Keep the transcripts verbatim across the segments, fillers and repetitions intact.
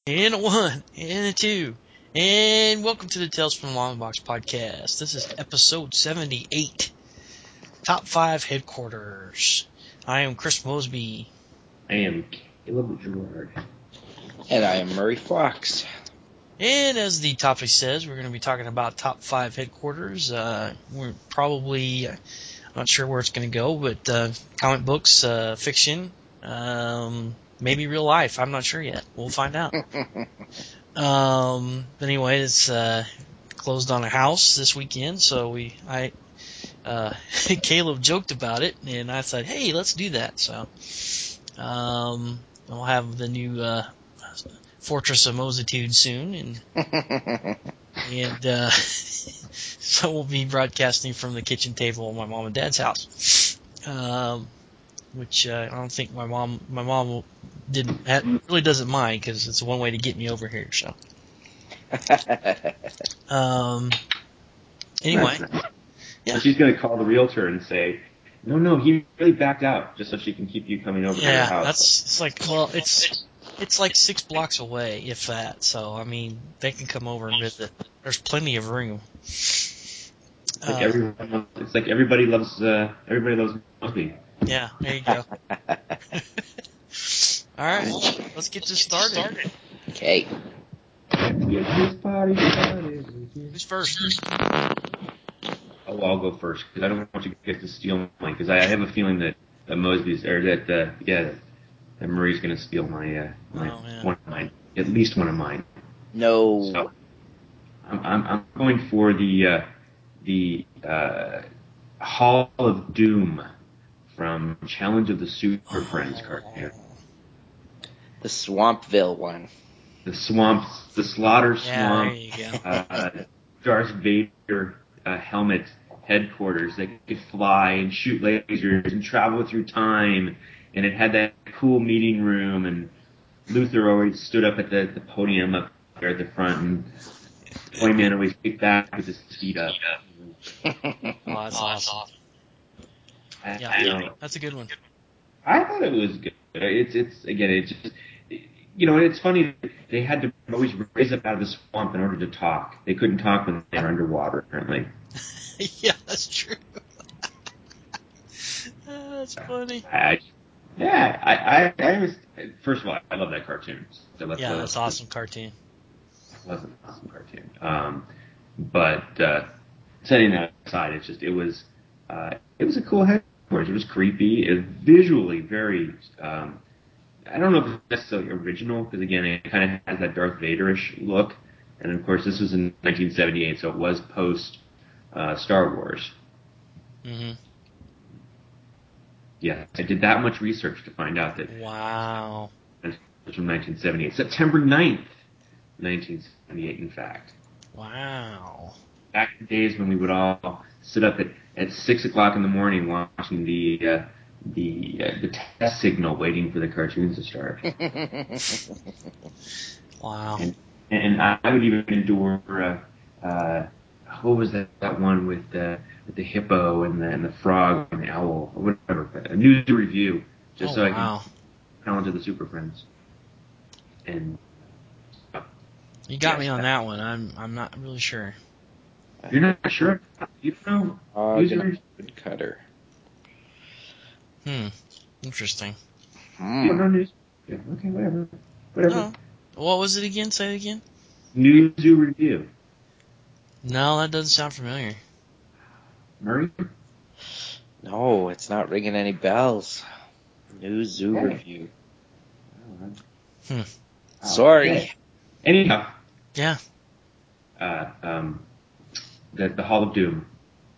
And a one, and a two, and welcome to the Tales from the Long Box podcast. This is episode seventy-eight, Top five Headquarters. I am Chris Mosby. I am Caleb Gerard. And I am Murray Fox. And as the topic says, we're going to be talking about Top five Headquarters. Uh, we're probably, uh, I'm not sure where it's going to go, but uh, comic books, uh, fiction, um, maybe real life. I'm not sure yet. We'll find out. Um, but anyway, it's, uh, closed on a house this weekend, so we, I, uh, Caleb joked about it, and I said, hey, let's do that, so, um, we'll have the new, uh, Fortress of Mositude soon, and, and, uh, so we'll be broadcasting from the kitchen table of my mom and dad's house, um, which, uh, I don't think my mom, my mom didn't, really doesn't mind, because it's one way to get me over here, so. Um. Anyway, yeah. So she's going to call the realtor and say, "No, no, he really backed out," just so she can keep you coming over yeah, to her house. that's it's like well, it's it's like six blocks away, if that. So I mean, they can come over and visit. There's plenty of room. It's like uh, everyone, it's like everybody loves uh, everybody loves Mosby. Yeah, there you go. All right, let's get this started. Okay. Get this party started. Who's first? Oh, I'll go first because I don't want you guys to steal mine. Because I have a feeling that uh, Mosby's or that uh, yeah, that Murray's going to steal my uh, my oh, one of mine, at least one of mine. No. So I'm I'm, I'm going for the uh, the uh, Hall of Doom from Challenge of the Super Friends cartoon. The Swampville one. The swamp, the Slaughter yeah, Swamp, there you go. uh, Darth Vader uh, helmet headquarters that could fly and shoot lasers and travel through time, and it had that cool meeting room, and Luther always stood up at the, the podium up there at the front, and Toyman always kicked back with his feet up. Oh, that's awesome. I, Yeah, I know. That's a good one. I thought it was good. It's it's again, it's just. You know, it's funny, they had to always raise up out of the swamp in order to talk. They couldn't talk when they were underwater, apparently. yeah, that's true. That's funny. I, yeah, I, I, I was, first of all, I love that cartoon. So let's, yeah, let's, that's an awesome cartoon. That's an awesome cartoon. Um, but, uh, setting that aside, it's just, it was, uh, it was a cool headquarters. It was creepy. It was visually very, um, I don't know if it's necessarily original, because again, it kind of has that Darth Vader-ish look. And of course, this was in nineteen seventy-eight, so it was post uh, Star Wars. Mm-hmm. Yeah, I did that much research to find out that. Wow. It was from nineteen seventy-eight, September ninth, nineteen seventy-eight. In fact. Wow. Back in the days when we would all sit up at, at six o'clock in the morning watching the. Uh, the uh, the test signal waiting for the cartoons to start. wow. And, and I would even endure, uh, uh, what was that, that one with, uh, with the hippo and the, and the frog and the owl, or whatever, a news review, just oh, so I wow. can count to the Super Friends. And uh, You got yes, me on that, that one. I'm I'm not really sure. You're not sure? You don't know? Uh, News Cutter. Hmm. Interesting. Hmm. You don't know news? Yeah, okay, whatever. Whatever. No. What was it again? Say it again. News review. No, that doesn't sound familiar. Murray? No, it's not ringing any bells. New Zoo Okay. Review. Hmm. Sorry. Okay. Anyhow. Yeah. Uh, um, the, the Hall of Doom.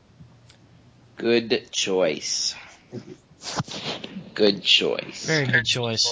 Good choice. Good choice. Very good choice.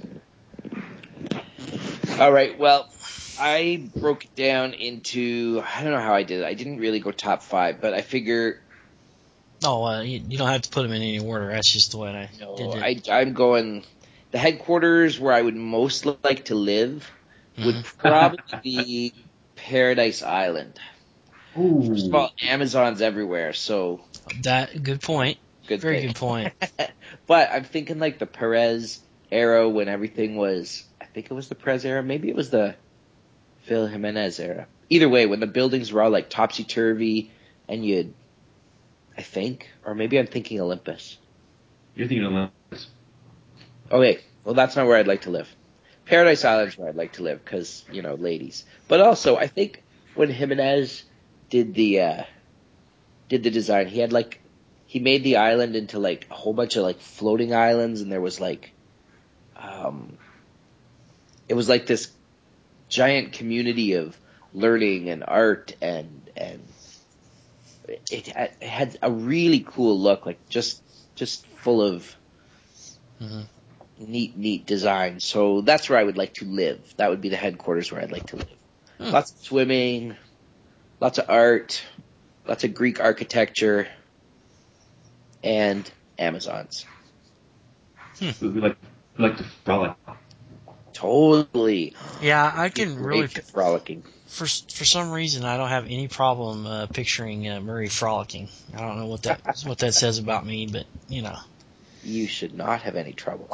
All right, well, I broke it down into, I don't know how I did it. I didn't really go top five, but I figure... Oh, uh, you, you don't have to put them in any order. That's just the way I no, did it. I, I'm going... The headquarters where I would most like to live would Mm-hmm. probably be Paradise Island. Ooh. First of all, Amazon's everywhere, so... That good point. Good Very thing. good point. But I'm thinking like the Perez era when everything was, I think it was the Perez era. Maybe it was the Phil Jimenez era. Either way, when the buildings were all like topsy-turvy and you'd, I think, or maybe I'm thinking Olympus. You're thinking Olympus. Okay, well, that's not where I'd like to live. Paradise Island's where I'd like to live because, you know, ladies. But also, I think when Jimenez did the uh, did the design, he had like he made the island into like a whole bunch of like floating islands, and there was like um, it was like this giant community of learning and art, and and it, it had a really cool look, like just just full of Mm-hmm. neat, neat design. So that's where I would like to live. That would be the headquarters where I'd like to live. Hmm. Lots of swimming, lots of art, lots of Greek architecture, and Amazons. We we like we like to frolic. Totally. Yeah, I can Great really for frolicking. for for some reason I don't have any problem uh, picturing uh, Murray frolicking. I don't know what that what that says about me, but you know. You should not have any trouble.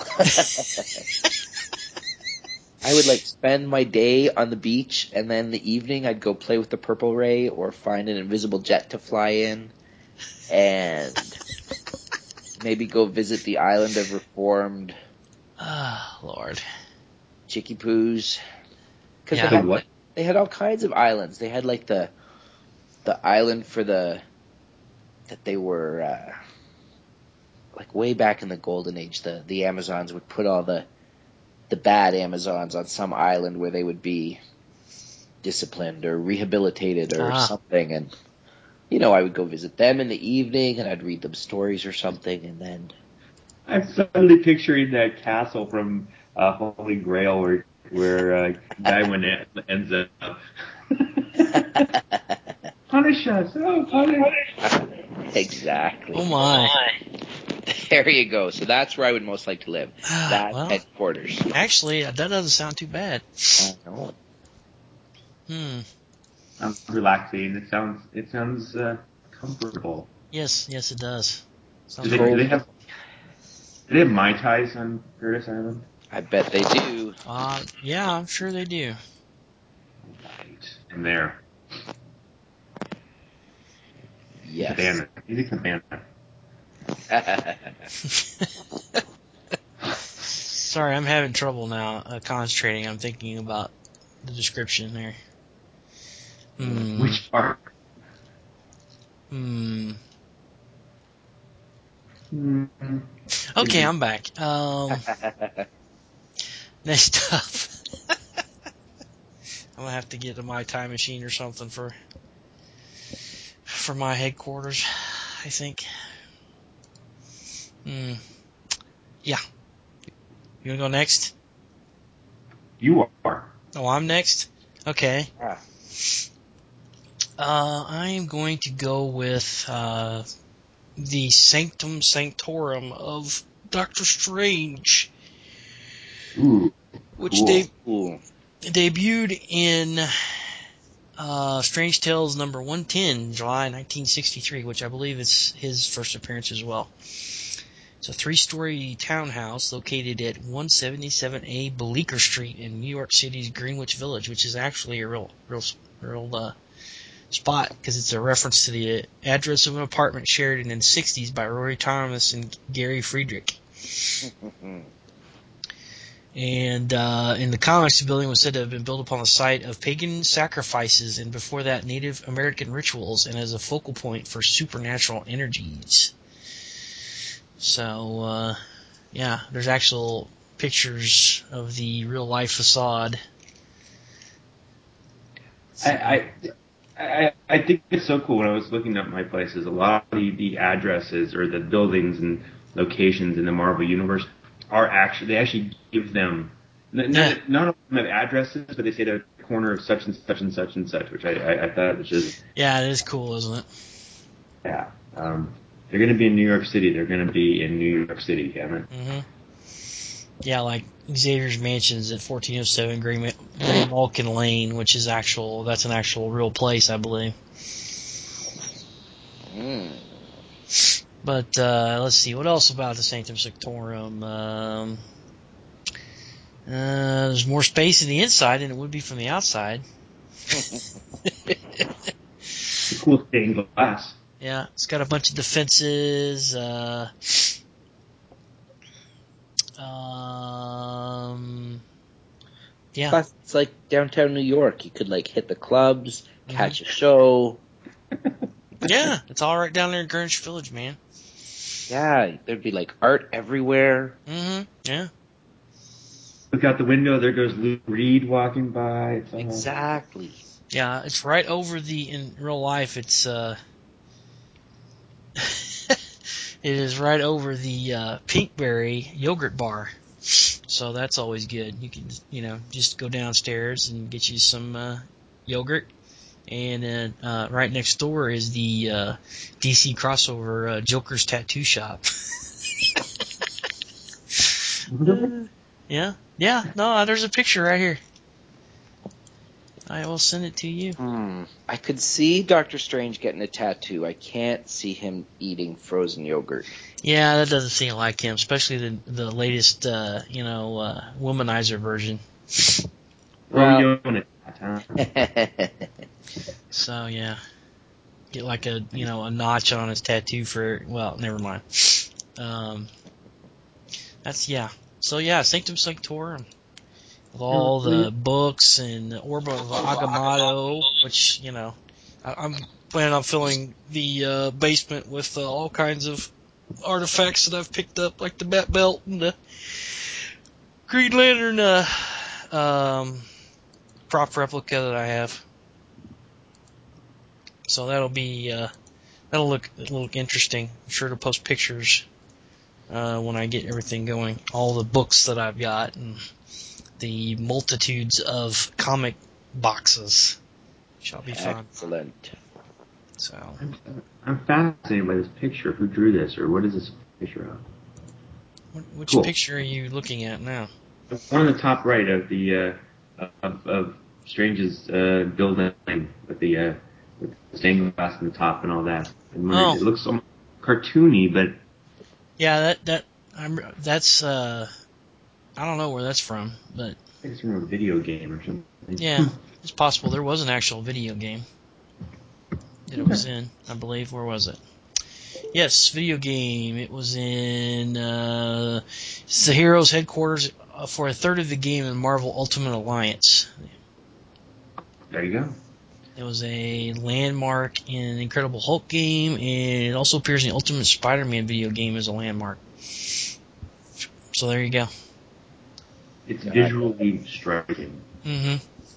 I would like spend my day on the beach, and then the evening I'd go play with the purple ray or find an invisible jet to fly in, and maybe go visit the island of reformed Ah, Lord. Chicky Poos. Because Yeah. they had The what? they had all kinds of islands. They had like the the island for the that they were uh, like way back in the golden age. The the Amazons would put all the the bad Amazons on some island where they would be disciplined or rehabilitated or Ah. something, and you know I would go visit them in the evening and I'd read them stories or something, and then I'm suddenly picturing that castle from uh, Holy Grail where where uh, guy when it ends up. Punish us! Oh, punish! exactly. Oh my. There you go. So that's where I would most like to live. That Well, headquarters. actually, that doesn't sound too bad. I know. Hmm. Sounds relaxing. It sounds it sounds uh, comfortable. Yes, yes, it does. Do Sounds they, do great. they have do they have Mai Tais on Paradise Island? I bet they do. Uh, yeah, I'm sure they do. Right. In there. Yes. Cabana. Easy cabana. Sorry, I'm having trouble now uh, concentrating. I'm thinking about the description there. Hmm. Which part? Hmm. Mm-hmm. Okay, I'm back. Um, next up, I'm gonna have to get to my time machine or something for for my headquarters. I think. Hmm. Yeah. You wanna go next? You are. Oh, I'm next. Okay. Ah. Uh, I am going to go with uh, the Sanctum Sanctorum of Doctor Strange, Ooh, which cool. de- Ooh. debuted in uh, Strange Tales number one ten, July nineteen sixty-three, which I believe is his first appearance as well. It's a three-story townhouse located at one seventy-seven A Bleecker Street in New York City's Greenwich Village, which is actually a real, real, real uh, spot because it's a reference to the address of an apartment shared in the sixties by Roy Thomas and Gary Friedrich. And uh, in the comics, the building was said to have been built upon the site of pagan sacrifices and before that Native American rituals and as a focal point for supernatural energies. So, uh, yeah, there's actual pictures of the real life facade. So, I, I I I think it's so cool. When I was looking up my places, a lot of the, the addresses or the buildings and locations in the Marvel universe are actually they actually give them n- yeah, none, none of them have addresses, but they say they're the corner of such and such and such and such, which I I, I thought was just yeah, it is cool, isn't it? yeah. Um, they're going to be in New York City. They're going to be in New York City, damn it. Mm-hmm. Yeah, like Xavier's Mansion's at fourteen oh seven Green, Green Malkin Lane, which is actual, that's an actual real place, I believe. Mm. But, uh, let's see, what else about the Sanctum Sanctorum? Um, Uh, there's more space in the inside than it would be from the outside. The cool stained glass. Yeah, it's got a bunch of defenses. Uh, um, yeah. Plus, it's like downtown New York. You could like hit the clubs, catch mm-hmm. a show. Yeah, it's all right down there in Greenwich Village, man. Yeah, there'd be like art everywhere. Mm-hmm. Yeah. Look out the window. There goes Lou Reed walking by. It's all... Exactly. Yeah, it's right over the. In real life, it's uh, it is right over the uh, Pinkberry yogurt bar. So that's always good. You can, you know, just go downstairs and get you some uh, yogurt. And then uh, right next door is the uh, D C crossover uh, Joker's Tattoo Shop. uh, yeah, yeah. No, there's a picture right here. I will send it to you. Hmm. I could see Doctor Strange getting a tattoo. I can't see him eating frozen yogurt. Yeah, that doesn't seem like him, especially the the latest, uh, you know, uh, womanizer version. Well, so yeah, get like a you know a notch on his tattoo for. Well, never mind. Um, that's yeah. So yeah, Sanctum Sanctorum. With all the books and the Orb of Agamotto, which, you know, I, I'm planning on filling the uh, basement with uh, all kinds of artifacts that I've picked up, like the Bat Belt and the Green Lantern uh, um, prop replica that I have. So that'll be, uh, that'll look, it'll look interesting. I'm sure to post pictures uh, when I get everything going. All the books that I've got and the multitudes of comic boxes shall be fun. Excellent. So I'm, I'm fascinated by this picture. Who drew this, or what is this picture of? What, which cool. picture are you looking at now? One on the top right of the uh, of, of Strange's uh, building with the uh, with the stained glass on the top and all that. And Oh. It looks almost cartoony, but yeah, that that I'm that's uh, I don't know where that's from, but I think it's from a video game or something. Yeah, it's possible. There was an actual video game that it was in, I believe. Where was it? Yes, video game. It was in uh, it's the Heroes headquarters for a third of the game in Marvel Ultimate Alliance. There you go. It was a landmark in the Incredible Hulk game, and it also appears in the Ultimate Spider-Man video game as a landmark. So there you go. It's visually striking. Mm-hmm.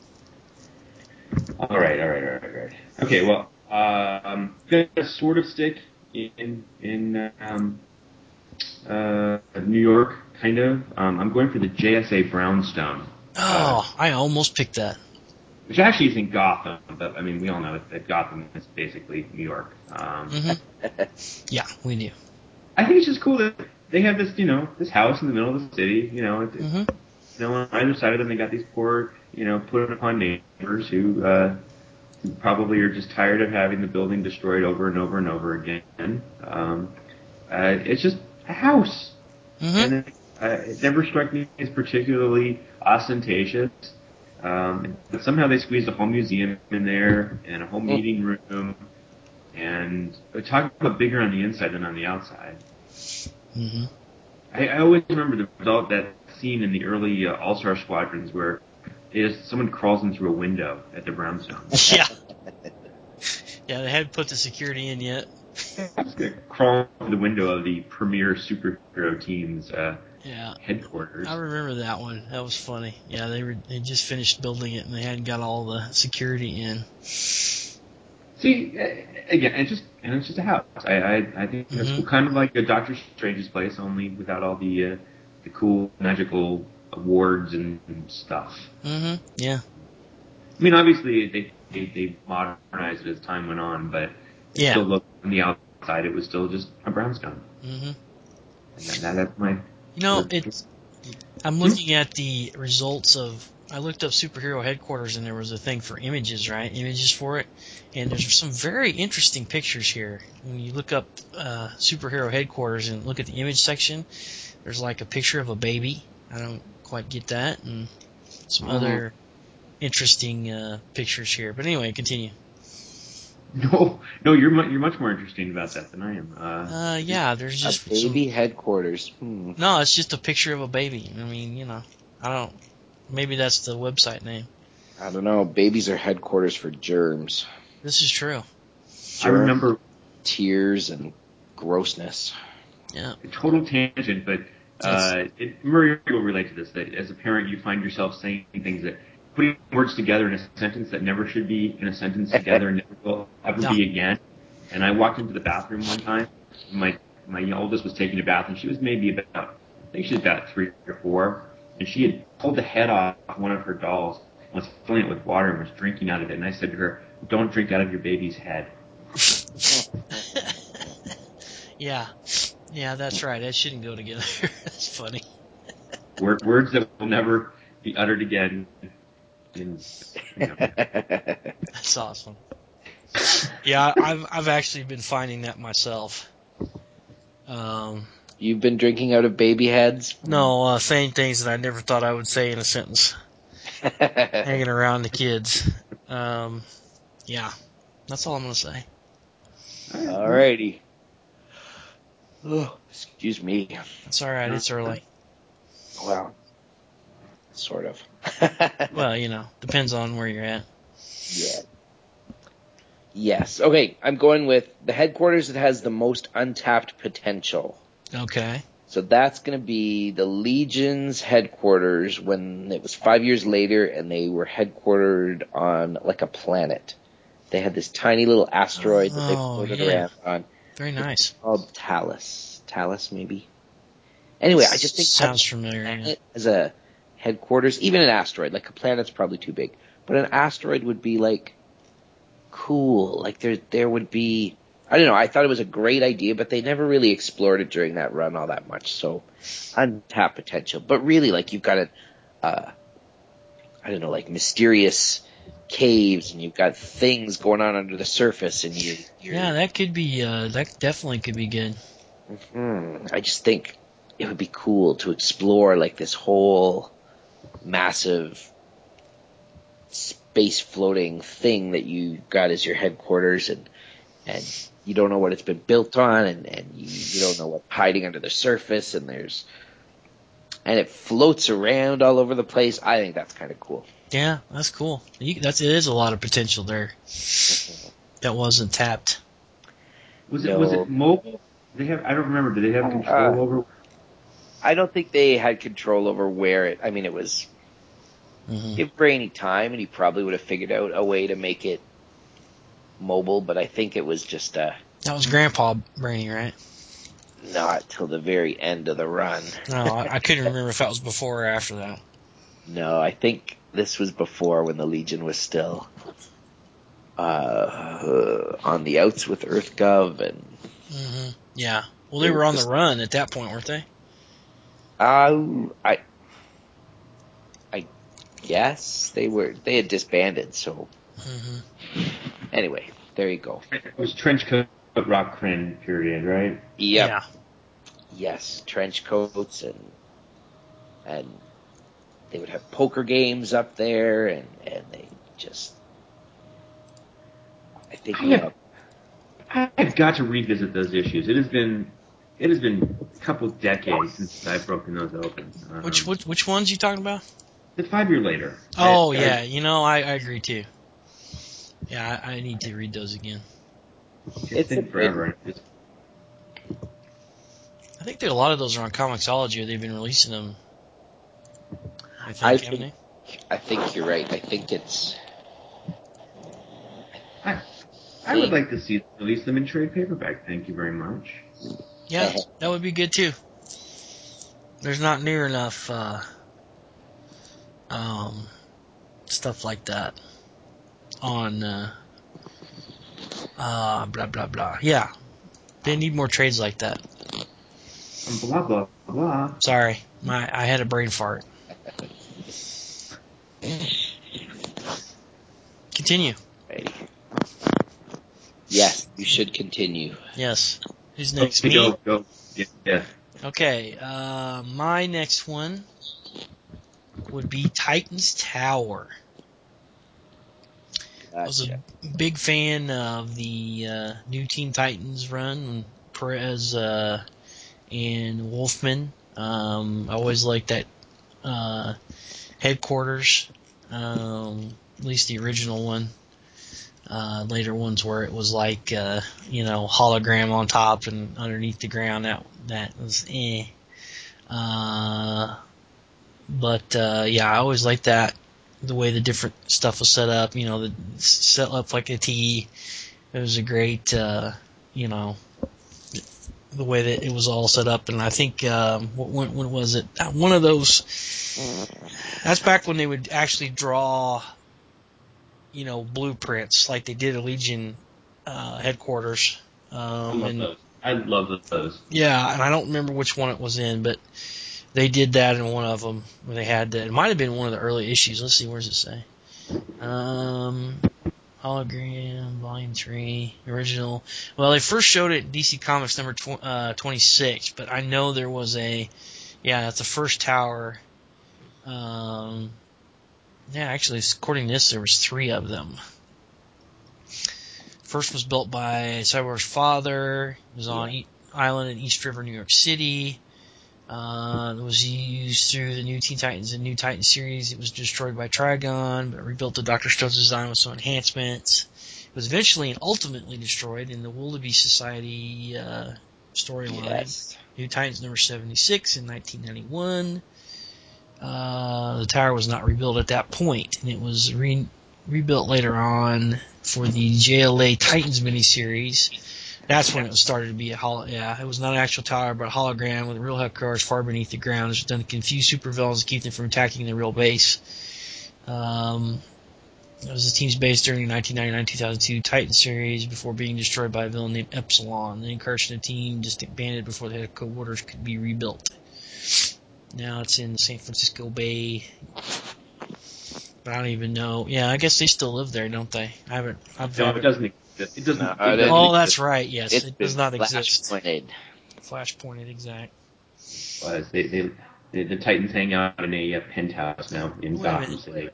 All right, all right, all right, all right. Okay, well, um, gonna sort of stick in in um, uh, New York, kind of. Um, I'm going for the J S A Brownstone. Oh, uh, I almost picked that. Which actually is in Gotham, but I mean, we all know that Gotham is basically New York. Um, mm-hmm. Yeah, we do. I think it's just cool that they have this, you know, this house in the middle of the city. You know, it's, Mm-hmm. you know, on either side of them, they got these poor, you know, put upon neighbors who, uh, who probably are just tired of having the building destroyed over and over and over again. Um, uh, it's just a house, Mm-hmm. and it, uh, it never struck me as particularly ostentatious. Um, but somehow they squeezed a whole museum in there and a whole meeting room, and talk about bigger on the inside than on the outside. Mm-hmm. I, I always remember the result that scene in the early uh, All-Star Squadrons where is someone crawls in through a window at the Brownstone. Yeah. Yeah, they hadn't put the security in yet. Just gonna crawl through the window of the premier superhero team's uh, yeah. headquarters. I remember that one. That was funny. Yeah, they were they just finished building it and they hadn't got all the security in. See, again, it's just and it's just a house. I I, I think it's mm-hmm. kind of like a Doctor Strange's place, only without all the uh, the cool magical awards and, and stuff. Mm-hmm. Yeah. I mean, obviously they they, they modernized it as time went on, but it yeah. still looked on the outside. It was still just a brownstone. Mm-hmm. And that, that, that's my. You know, it's. I'm looking at the results of. I looked up superhero headquarters and there was a thing for images, right? Images for it, and there's some very interesting pictures here. When you look up uh, superhero headquarters and look at the image section, there's like a picture of a baby. I don't. quite get that, and some Mhm. other interesting uh, pictures here. But anyway, continue. No, no, you're mu- you're much more interesting about that than I am. Uh, Uh, yeah, there's A just baby some. headquarters. Hmm. No, it's just a picture of a baby. I mean, you know, I don't. Maybe that's the website name. I don't know. Babies are headquarters for germs. This is true. I remember Tears and grossness. Yeah. a total tangent, but uh, it, Murray will relate to this. That as a parent, you find yourself saying things that putting words together in a sentence that never should be in a sentence together and never will ever Yeah. be again. And I walked into the bathroom one time. My my oldest was taking a bath, and she was maybe about I think she was about three or four, and she had pulled the head off one of her dolls, was filling it with water, and was drinking out of it. And I said to her, "Don't drink out of your baby's head." Yeah. Yeah, that's right. That shouldn't go together. That's funny. Word, words that will never be uttered again. In, you know. That's awesome. Yeah, I've I've actually been finding that myself. Um, You've been drinking out of baby heads? no, uh, saying things that I never thought I would say in a sentence. Hanging around the kids. Um, yeah, that's all I'm gonna say. Alrighty. Oh, excuse me. That's all right. It's early. Well, sort of. Well, you know, depends on where you're at. Yeah. Yes. Okay, I'm going with the headquarters that has the most untapped potential. Okay. So that's going to be the Legion's headquarters when it was five years later and they were headquartered on like a planet. They had this tiny little asteroid that they Oh, floated yeah. around on. Very nice. It's called Talus. Talus, maybe? Anyway, I just think Sounds having familiar. a Yeah. planet as a headquarters, even an asteroid, like a planet's probably too big, but an asteroid would be like cool. Like there, there would be. I don't know. I thought it was a great idea, but they never really explored it during that run all that much. So untapped potential, but really, like you've got a, uh, I don't know, like mysterious caves, and you've got things going on under the surface, and you. You're, Yeah, that could be. Uh, that definitely could be good. hmm I just think it would be cool to explore like this whole massive space floating thing that you got as your headquarters, and and you don't know what it's been built on, and, and you, you don't know what's hiding under the surface, and there's and it floats around all over the place. I think that's kind of cool. Yeah, that's cool. You, that's it is a lot of potential there that wasn't tapped. Was it No. was it mobile? They have I don't remember. Did they have control Uh, over? I don't think they had control over where it. I mean, it was Mm-hmm. give Brainy time, and he probably would have figured out a way to make it mobile. But I think it was just uh, That was Grandpa Brainy, right? not till the very end of the run. No, I, I couldn't remember if that was before or after that. No, I think this was before when the Legion was still uh, on the outs with EarthGov, and Mm-hmm. Yeah. Well, they were on the run at that point, weren't they? uh, I, I guess they were. They had disbanded. So Mm-hmm. anyway, there you go. It was trench coat, rock crane period, right? Yep. Yeah. Yes, trench coats, and and they would have poker games up there, and and they just. I think I we have, had. I've got to revisit those issues. It has been it has been a couple decades since I've broken those open. Um, Which which which ones you talking about? The five year later. Oh I, yeah, I, you know I, I agree too. Yeah, I, I need to read those again. It's It's been a forever. It's, I think that a lot of those are on Comixology, or they've been releasing them. I think, I haven't think they? I think you're right. I think it's. I, I would like to see them release them in trade paperback. Thank you very much. Yeah, that would be good too. There's not near enough uh, um, stuff like that on uh, uh, blah blah blah. Yeah, they need more trades like that. Um, blah blah blah. Sorry, my I had a brain fart. Continue. Right. Yes, you should continue. Yes. Who's next? Okay, Me? go go. Yeah, yeah. Okay. Uh, my next one would be Titans Tower. Gotcha. I was a big fan of the uh, new Teen Titans run when Perez uh, and Wolfman. Um, I always liked that uh, headquarters, um, at least the original one. Uh, later ones where it was like, uh, you know, hologram on top and underneath the ground. That that was eh. Uh, but uh, yeah, I always liked that. The way the different stuff was set up, you know, the set up like a T. It was a great, uh, you know, the way that it was all set up. And I think, um, when, when was it? One of those, that's back when they would actually draw, you know, blueprints like they did at Legion uh, headquarters. Um, I love and, those. I love those. Yeah, and I don't remember which one it was in, but they did that in one of them where they had that. It might have been one of the early issues. Let's see, where does it say? Um, hologram, volume three, original. Well, they first showed it in D C Comics number tw- uh, twenty-six, but I know there was a, yeah, that's the first tower. Um, yeah, actually, according to this, there was three of them. First was built by Cyborg's father. It was on Yeah. e- island in East River, New York City. Uh, it was used through the New Teen Titans and New Titans series. It was destroyed by Trigon, but rebuilt to Doctor Stone's design with some enhancements. It was eventually and ultimately destroyed in the Willoughby Society uh, storyline. Yes. New Titans number seventy-six in nineteen ninety-one. Uh, the tower was not rebuilt at that point, and it was re- rebuilt later on for the J L A Titans miniseries. That's when it started to be a holo. Yeah, it was not an actual tower, but a hologram with real headquarters far beneath the ground. It was done to confuse supervillains and keep them from attacking the real base. Um, it was the team's base during the nineteen ninety-nine two thousand two Titan series before being destroyed by a villain named Epsilon. The incursion of the team just abandoned before the headquarters could be rebuilt. Now it's in San Francisco Bay. But I don't even know. Yeah, I guess they still live there, don't they? I haven't. I've No, haven't. it doesn't exist. It doesn't. No, it it- doesn't Oh, exist. that's right. Yes, It's it does been not flash exist. pointed. Flash pointed, exact. Was they, they, they the Titans hang out in a uh, penthouse now in Wait a Gotham minute. City.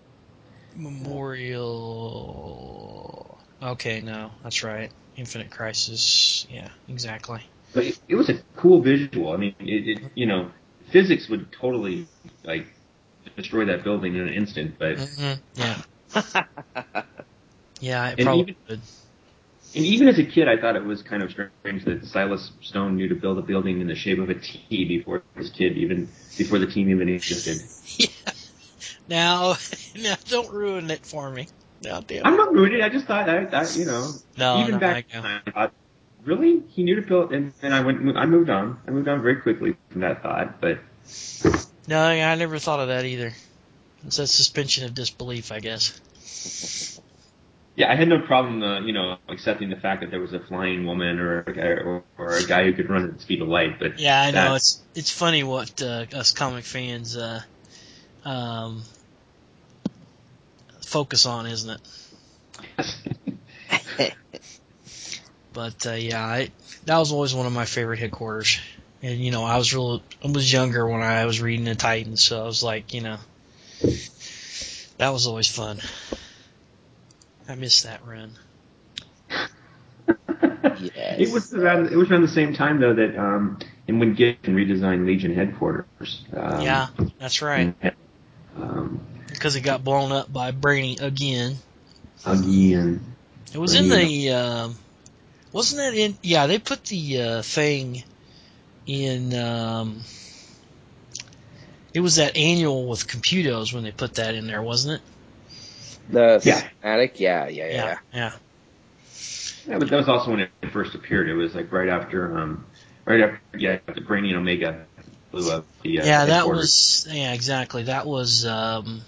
Memorial. Okay, no, that's right. Infinite Crisis. Yeah, exactly. But it, it was a cool visual. I mean, it, it you know, physics would totally like destroy that building in an instant. But Mm-hmm. Yeah. Yeah, it and probably even would. and even as a kid, I thought it was kind of strange that Silas Stone knew to build a building in the shape of a T before his kid even before the team even existed. Yeah. Now, now, don't ruin it for me. Now, damn I'm it. not ruining it. I just thought I, I you know, No, even no, back I know. then, I thought, really, he knew to build, and then I went, I moved on. I moved on very quickly from that thought, but. No, I never thought of that either. It's a suspension of disbelief, I guess. Yeah, I had no problem, uh, you know, accepting the fact that there was a flying woman or a guy, or, or a guy who could run at the speed of light. But Yeah, I know. that, It's it's funny what uh, us comic fans uh, um, focus on, isn't it? But uh, yeah, I, that was always one of my favorite headquarters. And you know, I was real, I was younger when I was reading the Titans, so I was like, you know, that was always fun. I miss that run. Yes. It was around. It was around the same time though that um, and when Giffen redesigned Legion headquarters. Um, Yeah, that's right. Um, Because it got blown up by Brainy again. again. It was in the, um, wasn't that in? Yeah, they put the uh, thing in. Um, it was that annual with Computos when they put that in there, wasn't it? The Yeah. Attic, yeah, yeah, yeah, yeah. Yeah. Yeah, but that was also when it first appeared. It was like right after, um, right after, yeah, the Brainy and Omega blew up the uh, Yeah, that headquarters. was, yeah, exactly. That was um,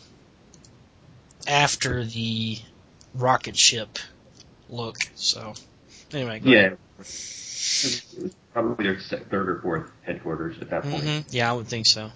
after the rocket ship look. So, anyway, go Yeah, ahead. it was, it was probably their se- third or fourth headquarters at that point. Mm-hmm. Yeah, I would think so.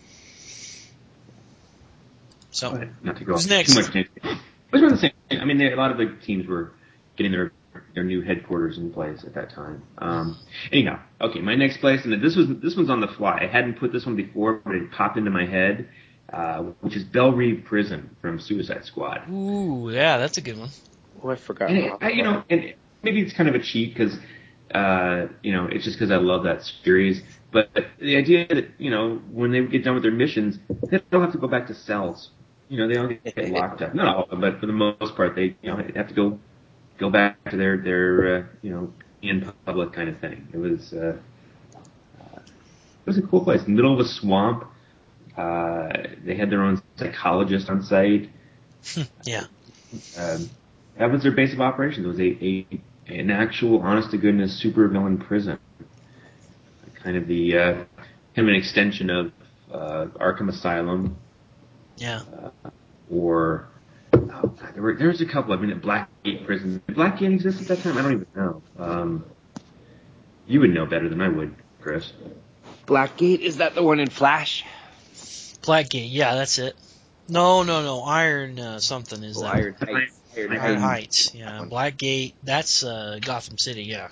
So, But not to go who's off too next? much. It was around the same. I mean, there, a lot of the teams were getting their their new headquarters in place at that time. Um, anyhow, okay, my next place, and this was this one's on the fly. I hadn't put this one before, but it popped into my head, uh, which is Belle Reve Prison from Suicide Squad. Ooh, yeah, that's a good one. Oh, I forgot. And it, I, you know, and maybe it's kind of a cheat because, uh, you know, it's just because I love that series. But the idea that, you know, when they get done with their missions, they don't have to go back to cells. You know, they don't get locked up. Not all of them, but for the most part, they, you know, have to go go back to their their, uh, you know, in public kind of thing. It was uh, uh, it was a cool place, in the middle of a swamp. Uh, they had their own psychologist on site. Yeah. Um, that was their base of operations. It was a, a an actual, honest to goodness supervillain prison, kind of the uh, kind of an extension of uh, Arkham Asylum. Yeah. Uh, or oh God, there were there's a couple. I mean, at Blackgate Prison. Did Blackgate exist at that time? I don't even know. Um, you would know better than I would, Chris. Blackgate, is that the one in Flash? Blackgate, yeah, that's it. No, no, no. Iron uh, something is Oh, that. Iron Heights. Iron, Iron Heights. Heights, yeah. Blackgate, that's uh, Gotham City, yeah.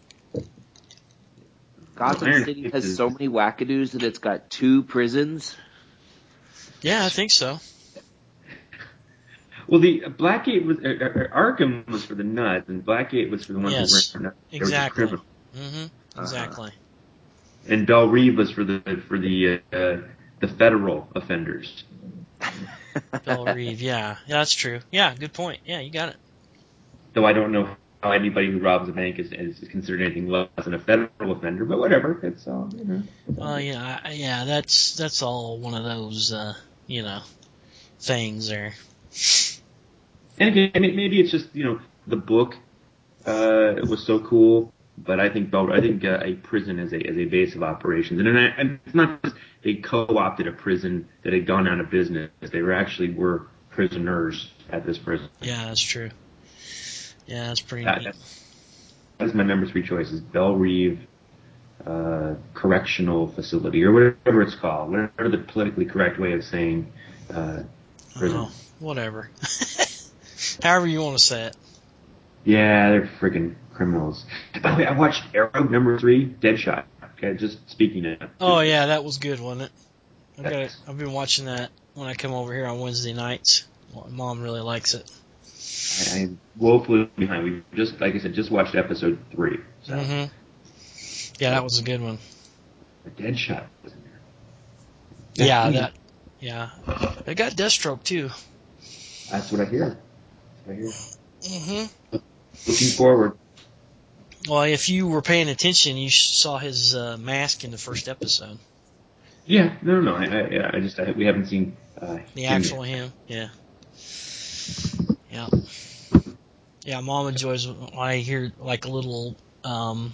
Gotham Iron City Heights has is- so many wackadoos that it's got two prisons. Yeah, I think so. Well, the uh, Blackgate was uh, uh, Arkham was for the nuts, and Blackgate was for the ones Yes, who were nuts. They were just exactly. criminals. Mm-hmm, exactly. And Belle Reve was for the for the uh, the federal offenders. Belle Reve, yeah. Yeah, that's true. Yeah, good point. Yeah, you got it. Though I don't know how anybody who robs a bank is, is considered anything less than a federal offender, but whatever. It's all, you know. Well, yeah, I- yeah, that's that's all one of those, uh, you know, things there. And again, maybe it's just, you know, the book uh, was so cool, but I think Bel- I think uh, a prison as a as a base of operations, and, and it's not just they co-opted a prison that had gone out of business. They were actually were prisoners at this prison. Yeah, that's true. Yeah, that's pretty That, neat. that's, that's my number three choices: Belle Reve uh, Correctional Facility, or whatever it's called, whatever the politically correct way of saying uh, prison. Oh, whatever. However you want to say it. Yeah, they're freaking criminals. By the way, I watched Arrow number three, Deadshot. Okay, just speaking of. Oh yeah, that was good, wasn't it? I've got it. I've been watching that when I come over here on Wednesday nights. Mom really likes it. I, I'm woefully behind. We just, like I said, just watched episode three. So. Mm-hmm. Yeah, that was a good one. The Deadshot was in there. Yeah, anyway, that. Yeah, they got Deathstroke too. That's what I hear. That's what I hear. Mm-hmm. Looking forward. Well, if you were paying attention, you saw his uh, mask in the first episode. Yeah, no, no, I, I, yeah, I just, I, we haven't seen uh, The him actual yet. him. Yeah. Yeah. Yeah, Mom enjoys when I hear like a little, um,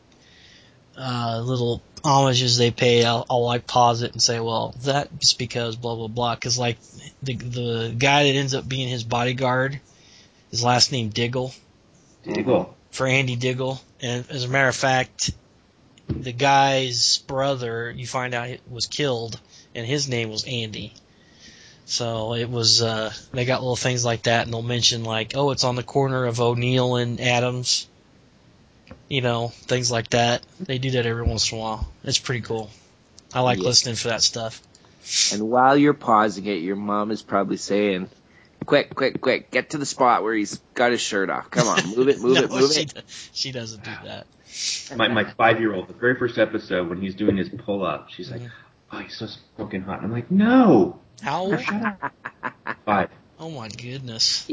uh, little homages they pay. I'll, I'll like pause it and say, well, that's because blah blah blah. Because like the the guy that ends up being his bodyguard, his last name Diggle. Diggle. For Andy Diggle, and as a matter of fact, the guy's brother, you find out it was killed, and his name was Andy. So it was, uh, they got little things like that, and they'll mention like, oh, it's on the corner of O'Neill and Adams. You know, things like that. They do that every once in a while. It's pretty cool. I like Yeah. listening for that stuff. And while you're pausing it, your mom is probably saying, quick, quick, quick, get to the spot where he's got his shirt off. Come on, move it, move no, it, move she, it. do- she doesn't do that. My my five year old, the very first episode when he's doing his pull up, she's like, Mhm. "Oh, he's so smoking hot." And I'm like, "No, How old? shut up." Five. Oh my goodness.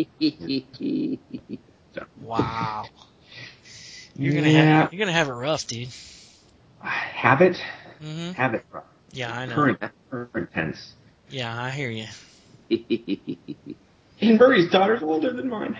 So. Wow. You're gonna yeah. have, you're gonna have it rough, dude. Habit. Mm-hmm. Habit. Bro. Yeah, I know. Current, current tense. Yeah, I hear you. And Murray's daughter's older than mine.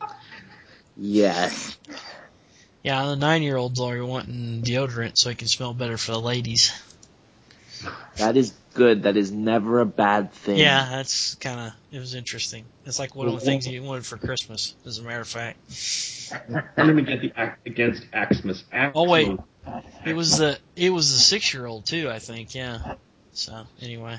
Yes. Yeah, the nine-year-old's already wanting deodorant so he can smell better for the ladies. That is good. That is never a bad thing. Yeah, that's kind of, it was interesting. It's like one of the things you wanted for Christmas, as a matter of fact. I'm gonna get the act against Xmas. Oh wait, it was the it was the six-year-old too, I think. Yeah. So anyway,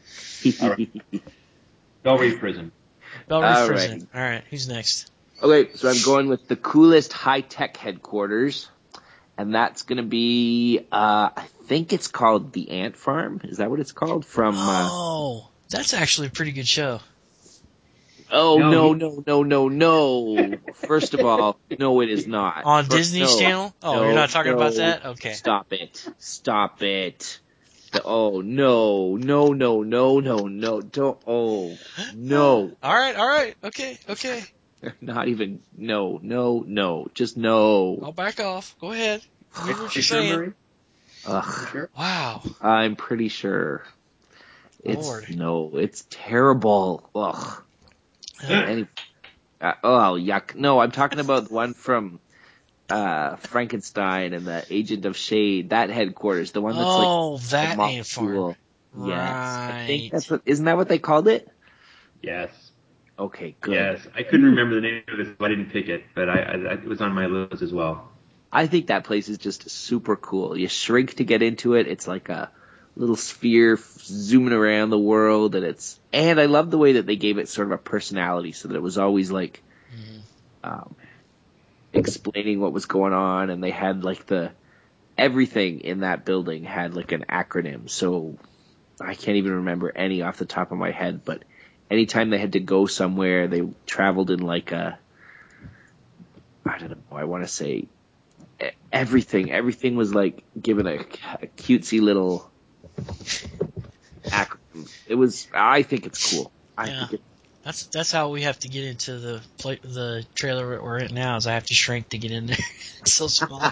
Belle Reve Prison. Belle Reve All Prison. All right, who's next? Okay, so I'm going with the coolest high-tech headquarters, and that's going to be, uh, I think it's called the Ant Farm. Is that what it's called? From uh, Oh, That's actually a pretty good show. Oh, No, no, no, no, no, no. First of all, no, it is not. On First, Disney's no, channel? Oh, no, you're not talking no. about that? Okay. Stop it. Stop it. The, oh, no, no, no, no, no, no. Don't, oh, no. All right, all right. Okay, okay. Not even, no, no, no. Just no. I'll back off. Go ahead. Read what You you're sure, saying. Murray? You Ugh. sure? Wow. I'm pretty sure. It's, Lord. no, it's terrible. Ugh. Any, uh, oh, yuck. No, I'm talking about the one from uh, Frankenstein and the Agent of Shade, that headquarters, the one that's Oh, like that a mock ain't fun. school. Yes. I Right. think that's what, isn't that what they called it? Yes. Okay, good. Yes. I couldn't remember the name of it, so I didn't pick it, but I, I, it was on my list as well. I think that place is just super cool. You shrink to get into it. It's like a little sphere zooming around the world, and it's, and I love the way that they gave it sort of a personality, so that it was always like, Mhm. um, explaining what was going on, and they had like the, everything in that building had like an acronym, so I can't even remember any off the top of my head, but anytime they had to go somewhere, they traveled in like a, I don't know, I want to say e- everything, everything was like given a, a cutesy little acronym. It was, I think it's cool. I Yeah. think it, That's that's how we have to get into the play, the trailer we're in now. Is I have to shrink to get in there. It's so small.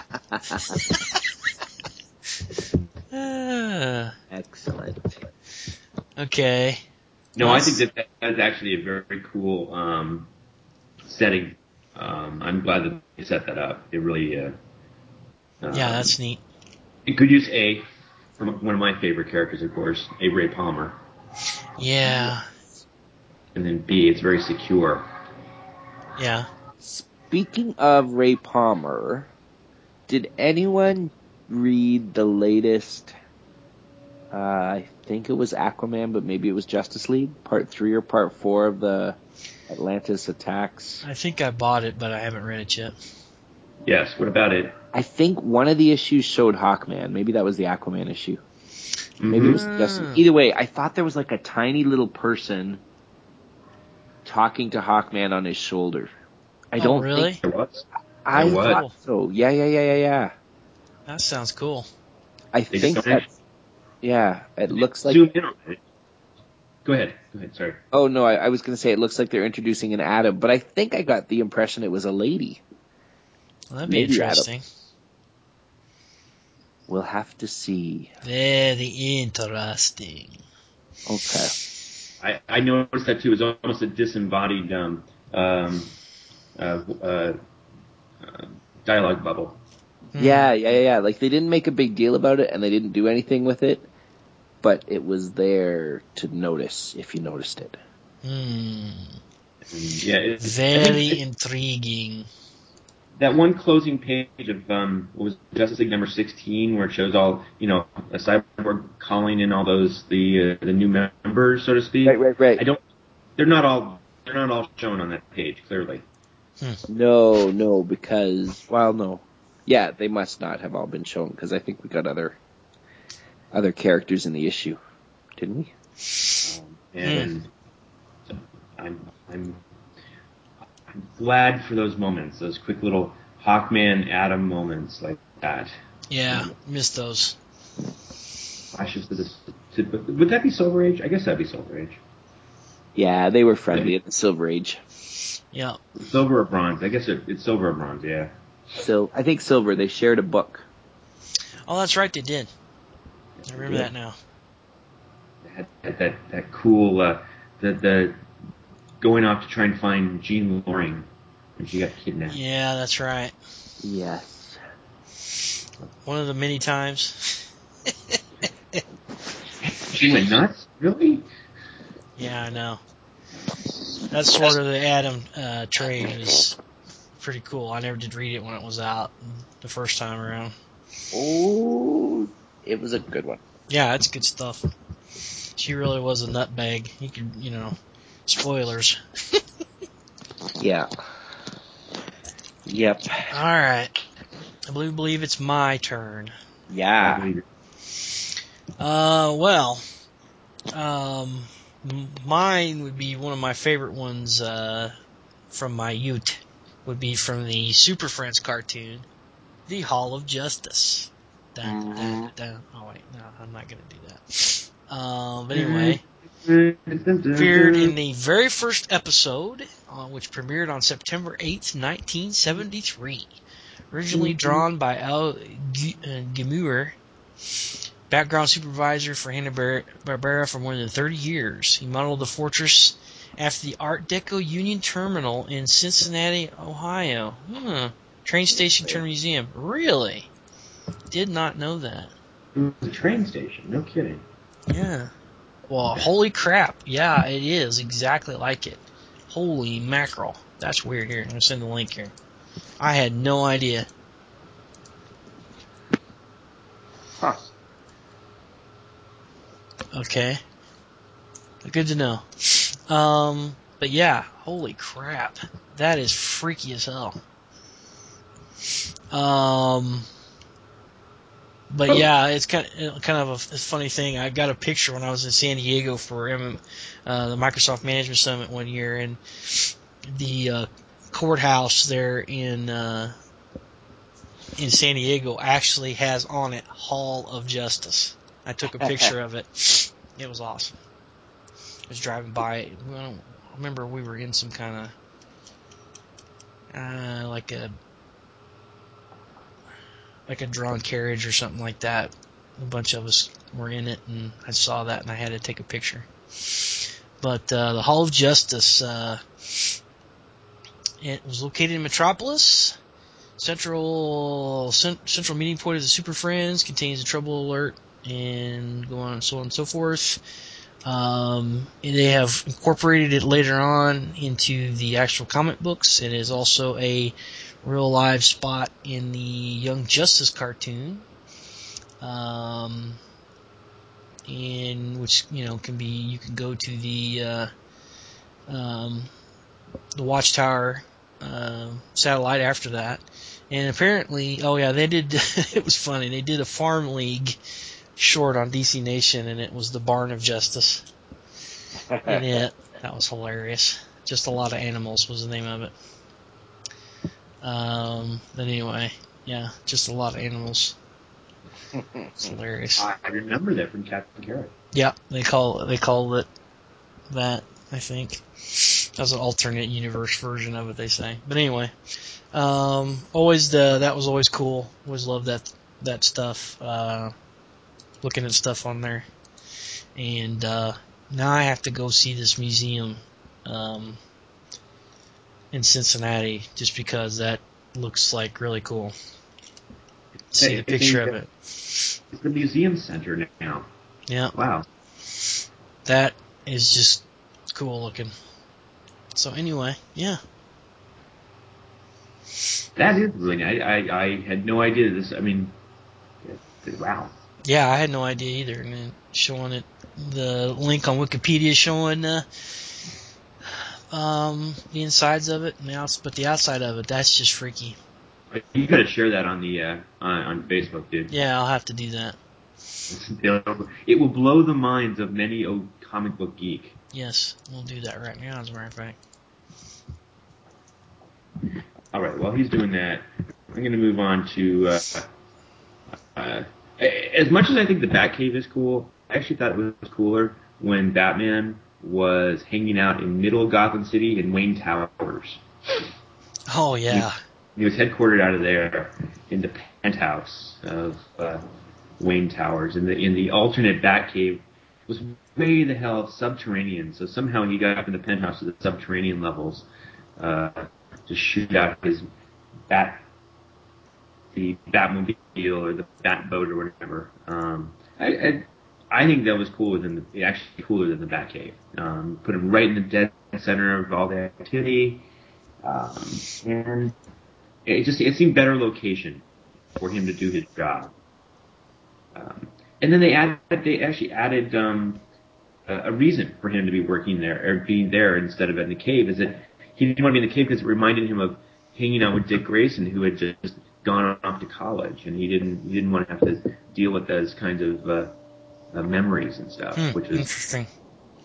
Ah, excellent. okay. No, Well, I think that that is actually a very very cool um, setting. Um, I'm glad that they set that up. It really, uh, um, yeah, that's neat. it could use A from one of my favorite characters, of course, A. Ray Palmer, Yeah, and then B. It's very secure. yeah. Speaking of Ray Palmer, did anyone read the latest, uh, I think it was Aquaman, but maybe it was Justice League, part three or part four of the Atlantis attacks? I think I bought it, but I haven't read it yet. Yes. What about it? I think one of the issues showed Hawkman. Maybe that was the Aquaman issue. Maybe it was Justice. Mm. Either way, I thought there was like a tiny little person talking to Hawkman on his shoulder. I Oh, don't really? think There was. I There was. thought so. Yeah, yeah, yeah, yeah, yeah. That sounds cool. I They think don't that's, actually yeah, it looks like, zoom in on it. Go ahead. Go ahead. Sorry. oh no, I, I was going to say it looks like they're introducing an Adam, but I think I got the impression it was a lady. Well, that'd be Maybe interesting. Adam. We'll have to see. Very interesting. Okay. I, I noticed that too. It was almost a disembodied um, um, uh, uh, uh, dialogue bubble. Hmm. Yeah, yeah, yeah, yeah. Like they didn't make a big deal about it and they didn't do anything with it, but it was there to notice if you noticed it. Hmm. And yeah, it, I Very think it, intriguing. that one closing page of um, what was Justice League number sixteen, where it shows all you know a Cyborg calling in all those the uh, the new members, so to speak. Right, right, right. I don't. They're not all. They're not all shown on that page clearly. No, no, because, well, no. Yeah, they must not have all been shown because I think we got other other characters in the issue, didn't we? Um, and so I'm I'm I'm glad for those moments, those quick little Hawkman Adam moments like that. Yeah, missed those. Flashes to this. To, would that be Silver Age? I guess that'd be Silver Age. Yeah, they were friendly in the Silver Age. Yeah. Silver or bronze? I guess it, it's silver or bronze. Yeah. So I think Silver. They shared a book. Oh, that's right, they did. I remember Yeah. that now. That that that, that cool uh, the the going off to try and find Jean Loring when she got kidnapped. Yeah, that's right. Yes. One of the many times. She went nuts. Really? Yeah, I know. That's sort of the Adam uh, trade was pretty cool. I never did read it when it was out the first time around. Oh, it was a good one. Yeah, that's good stuff. She really was a nutbag. You could, you know, spoilers. Yeah. Yep. All right. I believe, believe it's my turn. I Yeah. believe it. Uh, well, um, m- mine would be one of my favorite ones uh, from my youth. Would be from the Super Friends cartoon, The Hall of Justice. Dun, dun, dun. Oh wait, no, I'm not gonna do that. Um, but anyway, appeared in the very first episode, uh, which premiered on September eighth, nineteen seventy-three. Originally drawn by Al G- uh, Gemur, background supervisor for Hanna-Barbera for more than thirty years. He modeled the fortress after the Art Deco Union Terminal in Cincinnati, Ohio. Hmm. Train station turned museum. Really? Did not know that. It was a train station. No kidding. Yeah. Well, holy crap. Yeah, it is exactly like it. Holy mackerel. That's weird here. I'm going to send the link here. I had no idea. Huh. Okay. Good to know. Um, but yeah, holy crap. That is freaky as hell. Um, but yeah, it's kind of, kind of a, a funny thing. I got a picture when I was in San Diego for M, uh, the Microsoft Management Summit one year, and the uh, courthouse there in uh, in San Diego actually has on it Hall of Justice. I took a picture of it. It was awesome. I was driving by it. I don't remember we were in some kind of uh, like a like a drawn carriage or something like that. A bunch of us were in it, and I saw that, and I had to take a picture. But uh, the Hall of Justice, uh, it was located in Metropolis. Central cent, central meeting point of the Super Friends, contains a trouble alert, and go on and so on and so forth. Um, and they have incorporated it later on into the actual comic books. It is also a real live spot in the Young Justice cartoon, um, in which, you know, can be, you can go to the uh, um, the Watchtower uh, satellite after that. And apparently, oh yeah, they did, it was funny, they did a Farm League short on D C Nation, and it was the Barn of Justice in it. That was hilarious. Just a lot of animals was the name of it. Um, but anyway, yeah, just a lot of animals. It's hilarious. I remember that from Captain Carrot. Yeah, they call they called it that, I think. That was an alternate universe version of it, they say. But anyway, um, always the that was always cool. Always loved that that stuff. Uh, looking at stuff on there, and uh, now I have to go see this museum um, in Cincinnati just because that looks like really cool. See Hey, the picture it's of a- it. It's the museum center now. Yeah, Wow. that is just cool looking. So anyway, yeah. That is really nice. I, I, I had no idea this. I mean, wow. Yeah, I had no idea either. And then showing it, the link on Wikipedia showing uh, um, the insides of it, and the outs, but the outside of it, that's just freaky. You gotta share that on the uh, on, on Facebook, dude. Yeah, I'll have to do that. It will blow the minds of many a comic book geek. Yes, we'll do that right now, as a matter of fact. All right, while he's doing that, I'm going to move on to. Uh, uh, as much as I think the Batcave is cool, I actually thought it was cooler when Batman was hanging out in middle Gotham City in Wayne Towers. Oh, yeah. He, he was headquartered out of there in the penthouse of uh, Wayne Towers, and the in the alternate Batcave was way the hell subterranean. So somehow he got up in the penthouse to the subterranean levels uh, to shoot out his bat, the Batmobile or the Batboat or whatever. Um, I, I I think that was cooler than the, actually cooler than the Batcave. Um, put him right in the dead center of all the activity, um, and it just it seemed better location for him to do his job. Um, and then they added, they actually added um, a, a reason for him to be working there or being there instead of in the cave. Is that he didn't want to be in the cave because it reminded him of hanging out with Dick Grayson, who had just gone off to college, and he didn't he didn't want to have to deal with those kinds of uh, uh, memories and stuff. Hmm, Which is interesting.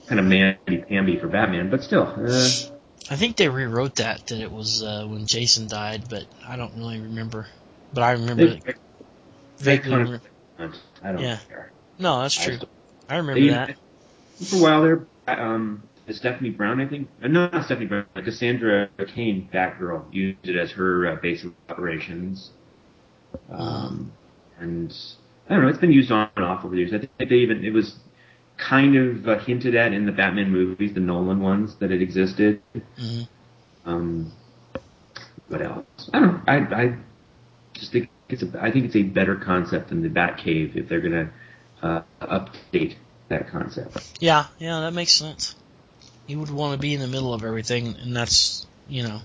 kind of mamby-pamby for Batman, but still. Uh, I think they rewrote that, that it was uh, when Jason died, but I don't really remember. But I remember they, vaguely. kind Remember. of, I don't Yeah. care. No, that's true. I, still, I remember they, that. For a while there, um, Stephanie Brown, I think. Uh, no, not Stephanie Brown. Cassandra Cain, Batgirl, used it as her uh, base of operations. Um, mm. And I don't know, it's been used on and off over the years. I think they even, it was kind of uh, hinted at in the Batman movies, the Nolan ones, that it existed. Mm-hmm. Um, what else? I don't know. I, I just think it's a, I think it's a better concept than the Batcave if they're going to uh, update that concept. Yeah, yeah, that makes sense. You would want to be in the middle of everything, and that's, you know,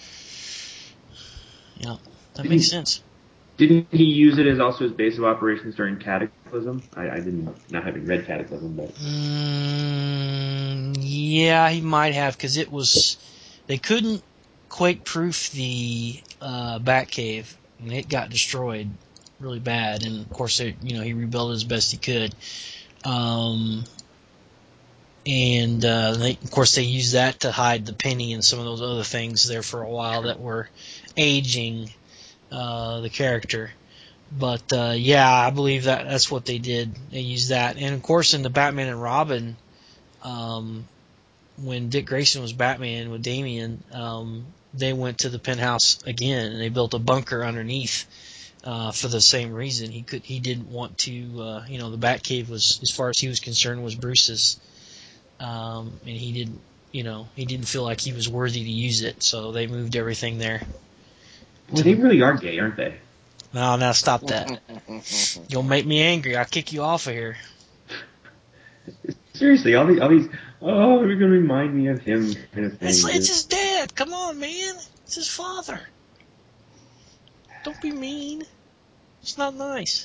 yeah, that makes sense. Didn't he use it as also his base of operations during Cataclysm? I, I didn't, not having read Cataclysm, but. Mm, yeah, he might have, because it was, they couldn't quake-proof the uh, Batcave, and it got destroyed really bad, and of course, they, you know, he rebuilt it as best he could. Um, and uh, they, of course, they used that to hide the penny and some of those other things there for a while that were aging uh, the character. But uh, yeah, I believe that that's what they did. They used that, and of course, in the Batman and Robin, um, when Dick Grayson was Batman with Damian, um, they went to the penthouse again, and they built a bunker underneath. Uh, for the same reason, he could he didn't want to, uh, you know, the Batcave was, as far as he was concerned, was Bruce's, um, and he didn't, you know, he didn't feel like he was worthy to use it, so they moved everything there. Well, they the... really are gay, aren't they? No, now stop that. You'll make me angry. I'll kick you off of here. Seriously, all these, all these, oh, you're gonna remind me of him kind of thing. It's, it's his dad. Come on, man. It's his father. Don't be mean. It's not nice.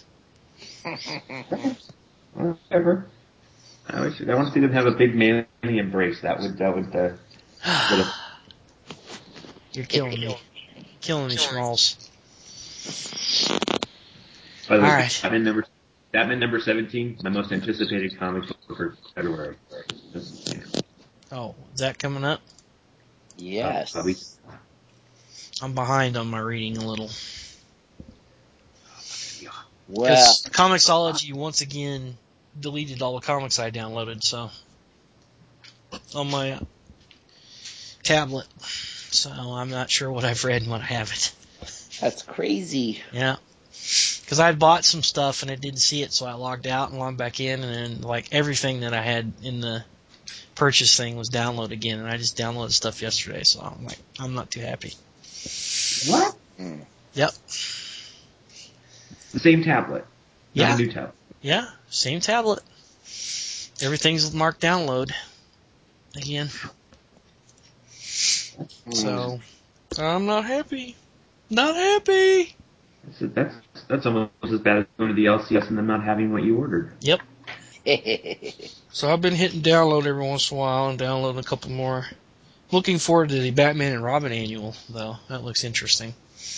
Whatever. I, wish, I want to see them have a big manly embrace. That would, that would, uh, have... You're killing me. Killing me, Schmalls. By the way, all right. Batman number, Batman number seventeen, my most anticipated comic book for February. Oh, is that coming up? Yes. Uh, we... I'm behind on my reading a little. Well, because Comixology once again deleted all the comics I downloaded, so on my tablet. So I'm not sure what I've read and what I haven't. That's crazy. Yeah. Because I had bought some stuff and it didn't see it, so I logged out and logged back in, and then like everything that I had in the purchase thing was downloaded again, and I just downloaded stuff yesterday, so I'm like, I'm not too happy. What? Mm. Yep. The same tablet. Not yeah. a new tablet. Yeah, same tablet. Everything's marked download again. Mm. So I'm not happy. Not happy. That's, that's that's almost as bad as going to the L C S and them not having what you ordered. Yep. So I've been hitting download every once in a while and downloading a couple more. Looking forward to the Batman and Robin annual, though. That looks interesting.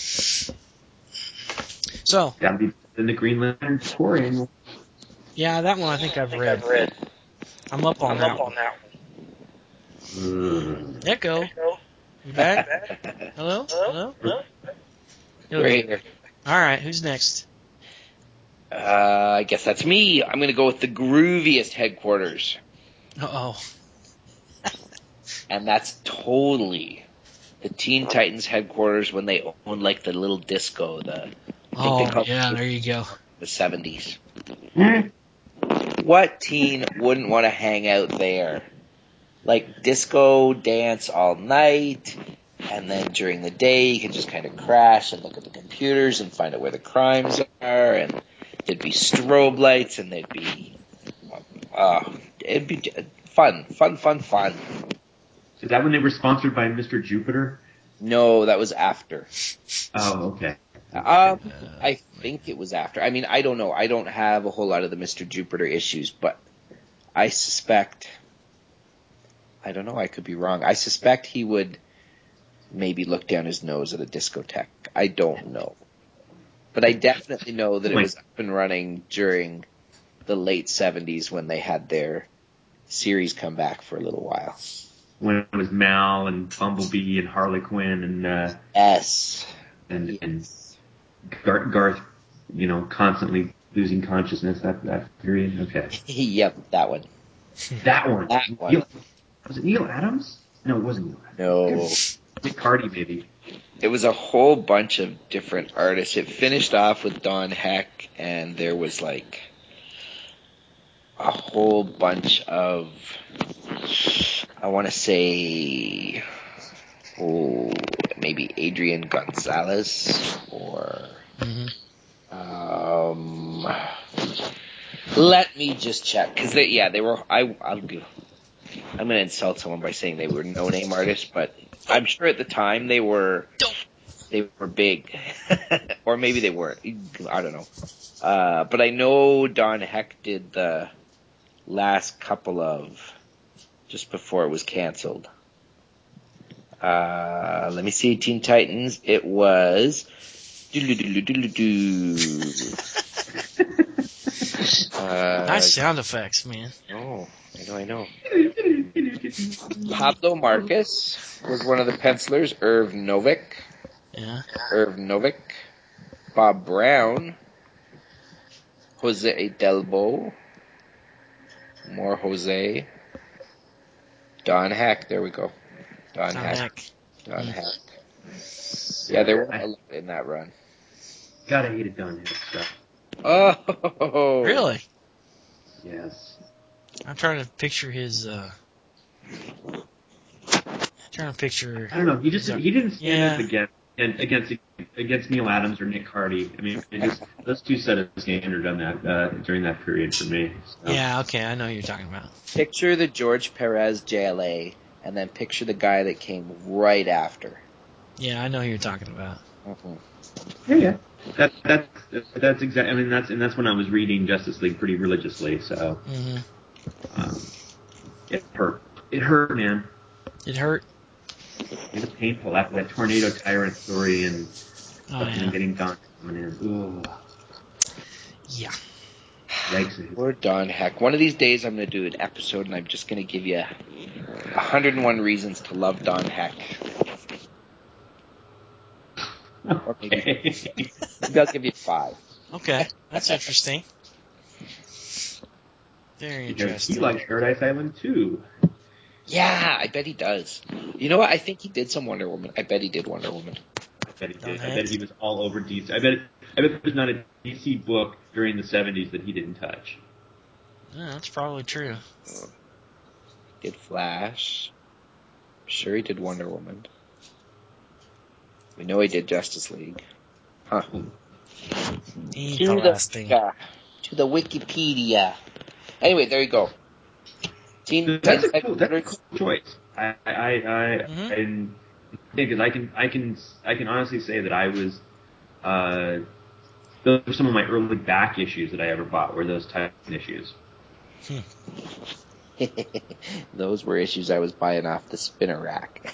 So. Gotta be in the Green Lantern Corps annual. Yeah, that one I think I've read. I'm up on that one. Mm. Echo. You back? Hello? Hello? We're here. Alright, who's next? Uh, I guess that's me. I'm going to go with the grooviest headquarters. Uh-oh. And that's totally the Teen Titans headquarters when they owned, like, the little disco. The, oh, yeah, there you go. The seventies. What teen wouldn't want to hang out there? Like, disco, dance all night, and then during the day you could just kind of crash and look at the computers and find out where the crimes are, and there'd be strobe lights, and there'd be... Uh, it'd be fun, fun, fun, fun. Is that when they were sponsored by Mister Jupiter? No, that was after. Oh, okay. Um, I think it was after. I mean, I don't know. I don't have a whole lot of the Mister Jupiter issues, but I suspect... I don't know. I could be wrong. I suspect he would maybe look down his nose at a discotheque. I don't know. But I definitely know that it was up and running during the late seventies when they had their series come back for a little while. When it was Mal and Bumblebee and Harley Quinn and uh, yes, and, yes. and Garth, Garth, you know, constantly losing consciousness. That that period. Okay. Yep, that one. That one. That one. Neil, was it Neil Adams? No, it wasn't Neil Adams. No. Nick Cardy, maybe. It was a whole bunch of different artists. It finished off with Don Heck, and there was like a whole bunch of, I want to say, oh, maybe Adrian Gonzalez or, Mm-hmm. um, let me just check because they, yeah, they were. I, I'll do. I'm going to insult someone by saying they were no-name artists, but I'm sure at the time they were they were big, or maybe they weren't. I don't know. Uh, but I know Don Heck did the last couple of just before it was canceled. Uh, let me see, Teen Titans. It was. uh, Nice sound effects, man. Oh, I know, I know. Pablo Marcus was one of the pencilers. Irv Novick. Yeah. Irv Novick. Bob Brown. Jose Delbo. More Jose. Don Heck. There we go. Don, Don Heck. Heck. Don Mm. Heck. Yeah, there were a lot in that run. Gotta hate it, Don Heck stuff. Oh! Really? Yes. I'm trying to picture his, uh... trying to picture... I don't know. He just he didn't stand yeah. up against and against against Neil Adams or Nick Cardy. I mean, it just those two set a standard on that uh, during that period for me. So. Yeah, okay, I know what you're talking about. Picture the George Perez J L A, and then picture the guy that came right after. Yeah, I know who you're talking about. Mm-hmm. Yeah, yeah. That that's that's exactly. I mean, that's and that's when I was reading Justice League pretty religiously. So Mm-hmm. um, it hurt. It hurt, man. It hurt. It was painful after that Tornado Tyrant story and Oh, and yeah. then getting Don coming in. Ugh. Yeah. Yikes. Or Don Heck. One of these days I'm going to do an episode and I'm just going to give you one hundred and one reasons to love Don Heck. Or maybe, Okay. maybe I'll give you five. Okay, that's interesting. Very Because interesting. he likes Paradise Island too. Yeah, I bet he does. You know what? I think he did some Wonder Woman. I bet he did Wonder Woman. I bet he Don did. Heck? I bet he was all over D C. I bet. I bet there's not a D C book during the seventies that he didn't touch. Yeah, that's probably true. Did Flash. Sure, he did Wonder Woman. We know he did Justice League. Huh. Ain't To the the, last thing. uh, to the Wikipedia. Anyway, there you go. Teen That's a Titans cool. That's a Headquarters. cool choice. I. I. I. Mm-hmm. I because I can. I can. I can honestly say that I was. Uh, those were some of my early back issues that I ever bought. Were those type of issues. Those were issues I was buying off the spinner rack.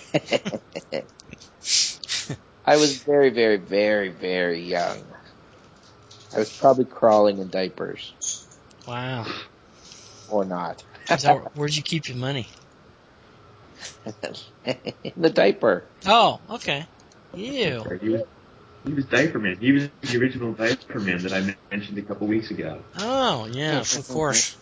I was very, very, very, very young. I was probably crawling in diapers. Wow. Or not. Is that, where'd you keep your money? The diaper. Oh, okay. Ew. He was, he was Diaper Man. He was the original Diaper Man that I mentioned a couple weeks ago. Oh, yes, of course.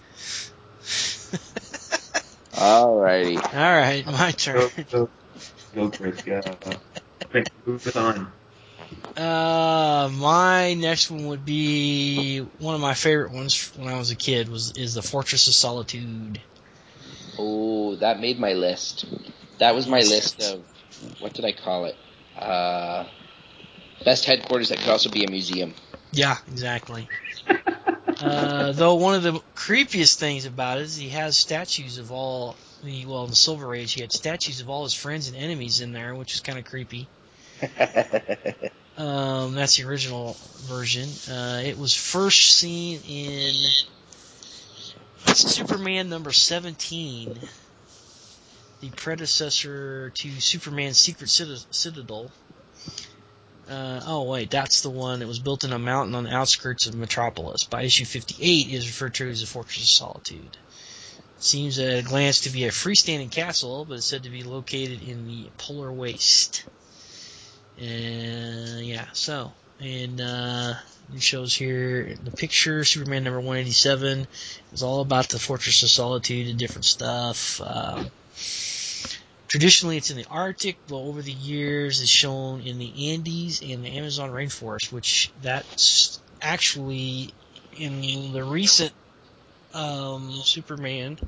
Alrighty. All right, my turn. Go, go, Chris, go. Okay, move us on. Uh, my next one would be one of my favorite ones when I was a kid. Was is the Fortress of Solitude. Oh, that made my list. That was my Yes. list of, what did I call it? Uh, best headquarters that could also be a museum. Yeah, exactly. Uh, though one of the creepiest things about it is he has statues of all the well in the Silver Age he had statues of all his friends and enemies in there, which is kind of creepy. Um, that's the original version. Uh, it was first seen in Superman number seventeen, the predecessor to Superman's Secret Citadel. Uh, oh, wait, that's the one that was built in a mountain on the outskirts of Metropolis. By issue fifty-eight, it is referred to as the Fortress of Solitude. seems at a glance to be a freestanding castle, but it's said to be located in the polar waste. And yeah, so and uh, it shows here the picture Superman number one eighty-seven is all about the Fortress of Solitude and different stuff. Um, traditionally, it's in the Arctic, but over the years, it's shown in the Andes and the Amazon rainforest, which that's actually in the recent um, Superman.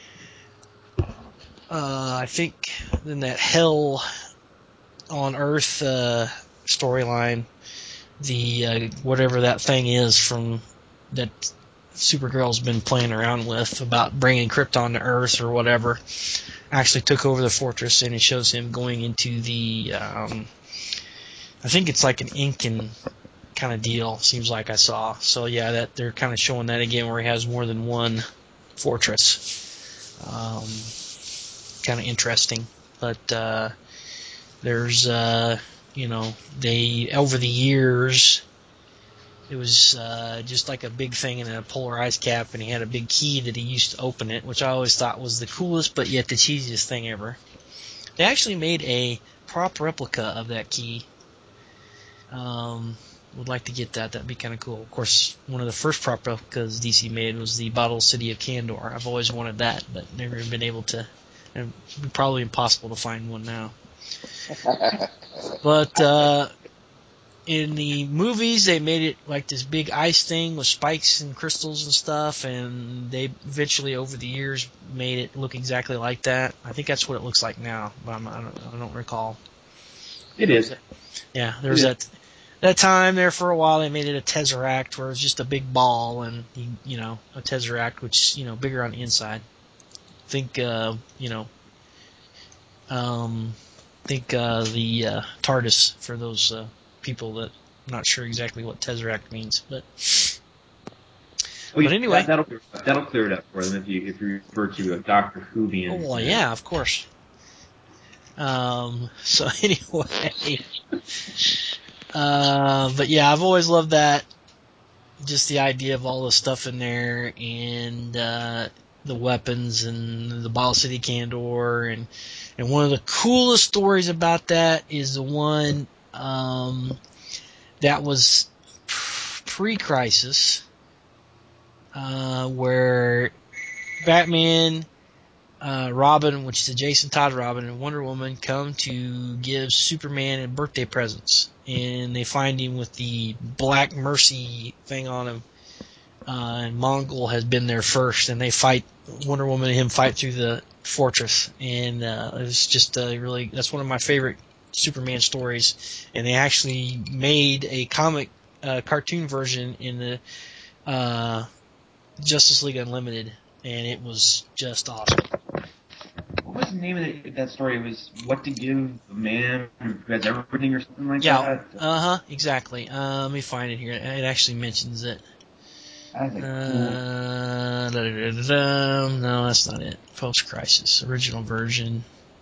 Uh, I think in that Hell on Earth uh, storyline, the uh, whatever that thing is from that Supergirl's been playing around with about bringing Krypton to Earth or whatever, actually took over the fortress, and it shows him going into the. Um, I think it's like an Incan kind of deal. Seems like I saw. So yeah, that they're kind of showing that again, where he has more than one fortress. Um, kind of interesting, but uh, there's uh, you know they over the years. It was uh, just like a big thing in a polar ice cap, and he had a big key that he used to open it, which I always thought was the coolest, but yet the cheesiest thing ever. They actually made a prop replica of that key. Um, would like to get that. That'd be kind of cool. Of course, one of the first prop replicas D C made was the Bottle City of Kandor. I've always wanted that, but never been able to. And it'd be probably impossible to find one now. But uh, in the movies, they made it like this big ice thing with spikes and crystals and stuff, and they eventually, over the years, made it look exactly like that. I think that's what it looks like now, but I'm, I, don't, I don't recall. It is. Yeah, there was that that time there for a while. They made it a Tesseract, where it was just a big ball, and you know, a Tesseract, which you know, bigger on the inside. Think, uh, you know, um, think uh, the uh, TARDIS for those. Uh, people that I'm not sure exactly what Tesseract means, but well, but anyway, that, that'll that'll clear it up for them if you if you refer to a Doctor Whovian. oh well, yeah, of course. Um, so anyway, uh, but yeah, I've always loved that. Just the idea of all the stuff in there, and uh, the weapons, and the Bottle City Kandor, and and one of the coolest stories about that is the one. Um, That was pre-Crisis, uh, where Batman, uh, Robin, which is the Jason Todd Robin, and Wonder Woman come to give Superman birthday presents, and they find him with the Black Mercy thing on him. Uh, and Mongol has been there first, and they fight. Wonder Woman and him fight through the fortress, and uh, it's just uh, really that's one of my favorite Superman stories. And they actually made a comic uh, cartoon version in the uh, Justice League Unlimited, and it was just awesome. What was the name of the, that story? It was What to Give a Man Who Has Everything or something like yeah, that? Yeah, uh-huh, exactly. Uh, let me find it here. It actually mentions it. That's a cool... Uh, no, that's not it. Post-Crisis, original version.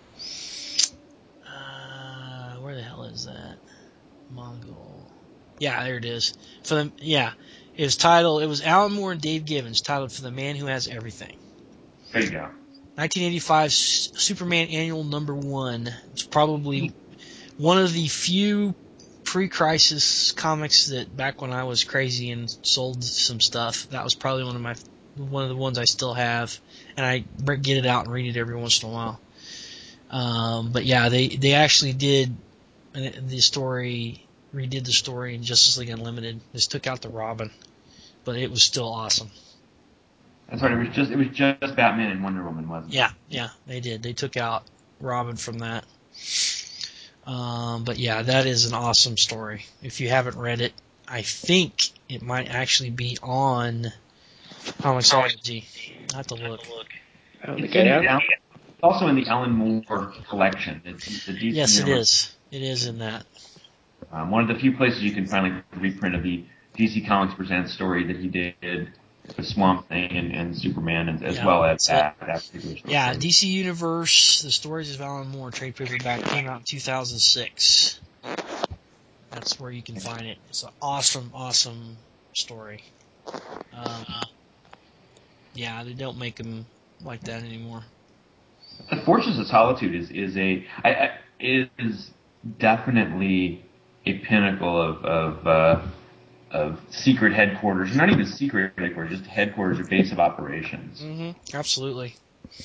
Uh, where the hell is that? Mongol. Yeah, there it is. For the yeah, it was titled. It was Alan Moore and Dave Gibbons, titled "For the Man Who Has Everything." There you go. nineteen eighty-five Superman Annual Number One. It's probably one of the few pre-Crisis comics that back when I was crazy and sold some stuff, that was probably one of my one of the ones I still have, and I get it out and read it every once in a while. Um, but yeah, they they actually did the story, redid the story in Justice League Unlimited. Just took out the Robin, but it was still awesome. That's right. It was just it was just Batman and Wonder Woman, wasn't it? Yeah, yeah, they did. They took out Robin from that. Um, but yeah, that is an awesome story. If you haven't read it, I think it might actually be on Comixology. I have to look. I don't think It's, I in am. it's also in the Alan Moore collection. It's the D C Yes, it Universe. is. It is in that. Um, one of the few places you can find like a reprint of the D C Comics Presents story that he did with Swamp Thing and, and Superman, and, as Yeah, well as that's that, that particular story. Yeah, D C Universe, The Stories of Alan Moore, trade paperback, came out in two thousand six. That's where you can find it. It's an awesome, awesome story. Um, yeah, they don't make them like that anymore. The Fortress of Solitude is is a I, I, is definitely a pinnacle of of uh, of secret headquarters. Not even secret headquarters, just headquarters or base of operations. Mm-hmm. Absolutely.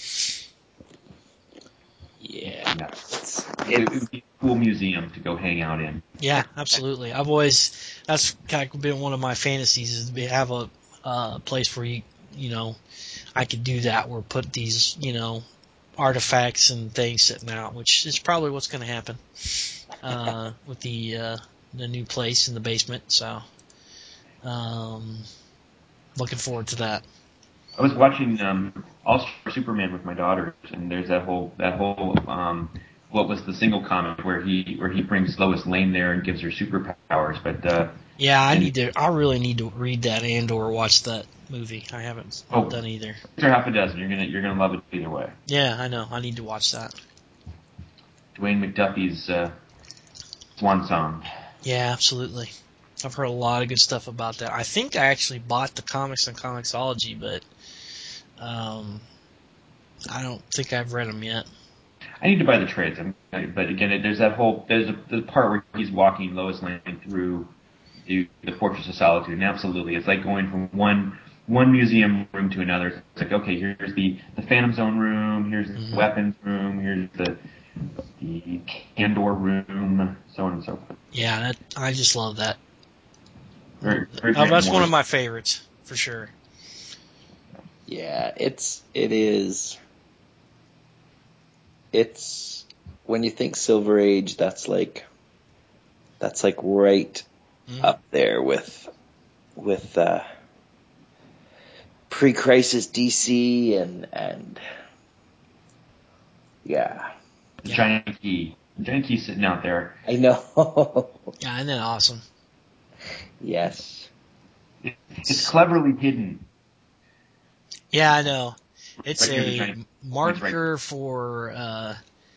Yeah. Yeah. It's, It, it it's, would be a cool museum to go hang out in. Yeah, absolutely. I've always that's kind of been one of my fantasies is to be, have a uh, place where you you know I could do that, where put these you know artifacts and things sitting out, which is probably what's going to happen uh, with the uh, the new place in the basement. So, um, looking forward to that. I was watching um, All Star Superman with my daughters, and there's that whole that whole um, what was the single comic where he where he brings Lois Lane there and gives her superpowers. But uh, Yeah, I and, need to. I really need to read that and or watch that movie. I haven't oh, done either. There are half a dozen. You're gonna you're gonna love it either way. Yeah, I know. I need to watch that. Dwayne McDuffie's uh, swan song. Yeah, absolutely. I've heard a lot of good stuff about that. I think I actually bought the comics on Comixology, but um, I don't think I've read them yet. I need to buy the trades, but again, there's that whole there's a, the part where he's walking Lois Lane through the, the Fortress of Solitude, and absolutely, it's like going from one one museum room to another. It's like, okay, here's the the Phantom Zone room, here's the Mm-hmm. weapons room, here's the the Candor room, so on and so forth. Yeah, that, I just love that. Very, very Oh, that's more. one of my favorites for sure. yeah, it's, it is, it's, when you think Silver Age, that's like, that's like right Mm-hmm. up there with, with, uh, pre-crisis D C and, and, yeah. The Yeah. giant key, the giant key sitting out there. I know. Yeah, isn't that awesome? Yes. It, it's cleverly hidden. Yeah, I know. It's Right here, the a giant marker right. for uh,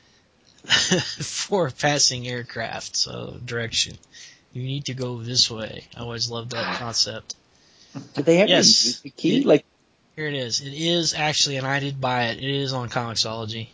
for passing aircraft, so direction. You need to go this way. I always loved that concept. Did they ever Yes, use the key? it, Like, here it is. It is actually, and I did buy it. It is on Comixology.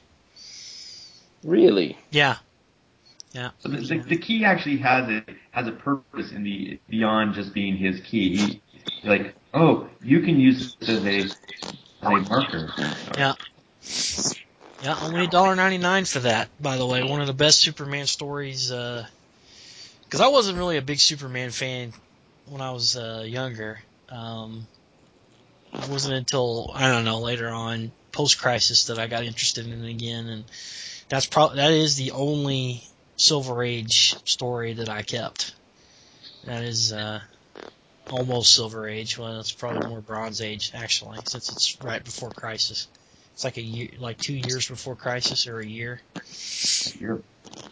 really? Yeah, yeah. So the, the, the key actually has a has a purpose in the beyond just being his key. He, like, oh, you can use this as a as a marker. Yeah. Yeah, only one dollar ninety-nine for that, by the way. One of the best Superman stories, because uh, I wasn't really a big Superman fan when I was uh, younger. Um, it wasn't until, I don't know, later on, post-crisis, that I got interested in it again, and that's pro- that is the only Silver Age story that I kept. That is uh, almost Silver Age. Well, it's probably more Bronze Age, actually, since it's right before Crisis. It's like a year, like two years before Crisis, or a year. You're,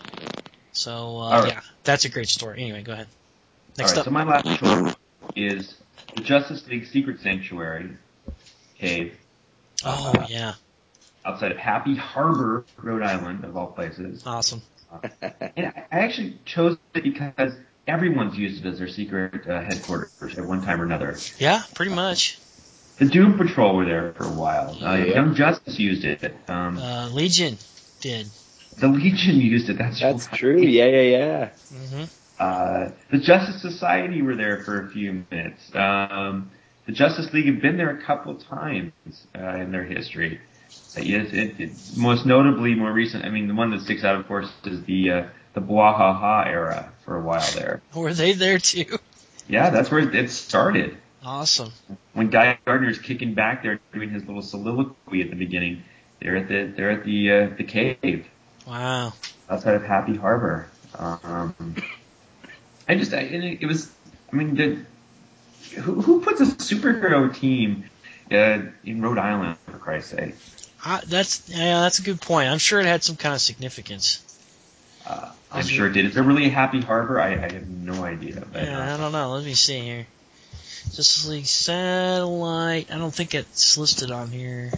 So uh, right. yeah, that's a great story. Anyway, go ahead. Next All right, up. so my last choice is the Justice League Secret Sanctuary cave. Oh uh, yeah, outside of Happy Harbor, Rhode Island, of all places. awesome. Uh, and I actually chose it because everyone's used it as their secret uh, headquarters at one time or another. Yeah, pretty much. The Doom Patrol were there for a while. Uh, Yep. Young Justice used it. Um, Uh, Legion did. the Legion used it. That's, That's right. true. Yeah, yeah, yeah. Mm-hmm. Uh, the Justice Society were there for a few minutes. Um, the Justice League have been there a couple times uh, in their history. Uh, yes, it, it, most notably, more recent. I mean, the one that sticks out, of course, is the uh, the Bwahaha era for a while there. Were they there too? Yeah, that's where it started. Awesome. When Guy Gardner's kicking back there, doing his little soliloquy at the beginning, they're at the they're at the uh, the cave Wow. outside of Happy Harbor. Um, I just, I, it, it was, I mean, the, who, who puts a superhero team uh, in Rhode Island, for Christ's sake? I, that's yeah, that's a good point. I'm sure it had some kind of significance. Uh, I'm sure it did. Is there really a Happy Harbor? I, I have no idea. But, Yeah, uh, I don't know. Let me see here. Justice League Satellite. I don't think it's listed on here.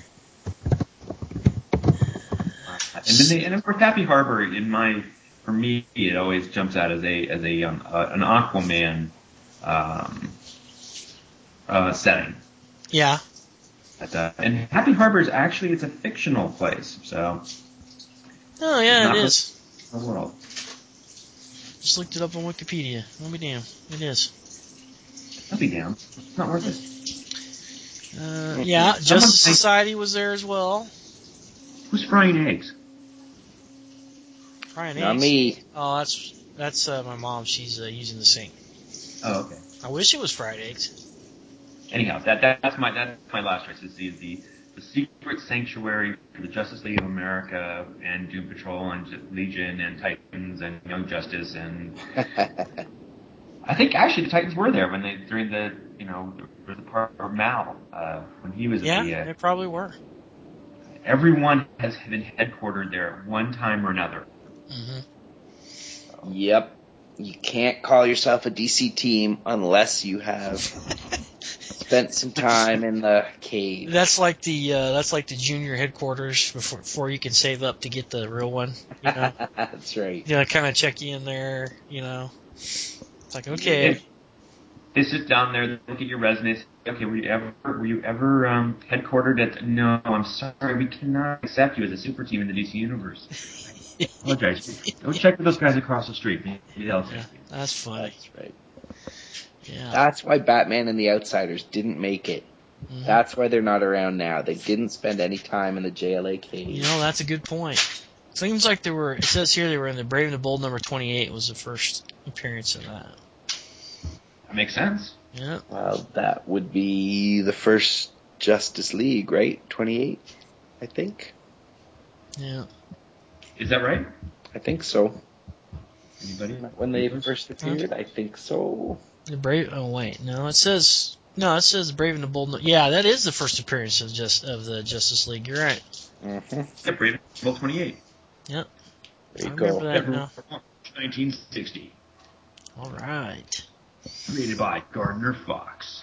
and then they, and of course, Happy Harbor, in my, for me, it always jumps out as a as a um, uh, an Aquaman um, uh, setting. Yeah. But, uh, and Happy Harbor is actually it's a fictional place, so Oh yeah, not it really is. the world. Just looked it up on Wikipedia. I'll be damned. It is. I'll be down. It's not worth it. Uh, yeah, Justice Society was there as well. Who's frying eggs? Frying Not eggs. me. Oh, that's that's uh, my mom. She's uh, using the sink. Oh, okay. I wish it was fried eggs. Anyhow, that, that that's my that's my last choice. Is the, the the secret sanctuary for the Justice League of America and Doom Patrol and Legion and Titans and Young Justice and I think actually the Titans were there when they during the you know the part of Mal uh, when he was Yeah, at the. Uh, they probably were. Everyone has been headquartered there at one time or another. Mm-hmm. So. Yep. You can't call yourself a D C team unless you have spent some time in the cave. That's like the uh, that's like the junior headquarters before before you can save up to get the real one. You know, That's right. yeah, kind of check you in there. You know, it's like okay. If they sit down there, look at your resume. Okay, were you ever were you ever um, headquartered at? No, I'm sorry, we cannot accept you as a super team in the D C universe. I apologize. Go check with those guys across the street. Maybe they'll take Yeah, you. that's funny. That's right. Yeah, That's why Batman and the Outsiders didn't make it. mm-hmm. That's why they're not around now. They didn't spend any time in the J L A cave. You know, that's a good point. Seems like they were. It says here they were in the Brave and the Bold number twenty-eight was the first appearance of that. That makes sense. Yeah. Well, that would be the first Justice League, right? twenty-eight, I think. Yeah. Is that right? I think so. Anybody? When they first appeared, I think so. The Brave. Oh wait, no. It says no. It says Brave and the Bold. Yeah, that is the first appearance of just of the Justice League. You're right. Mm-hmm. Yeah, Brave and Bold twenty-eight. Yep. There you I go. remember that now. nineteen sixty. All right. Created by Gardner Fox.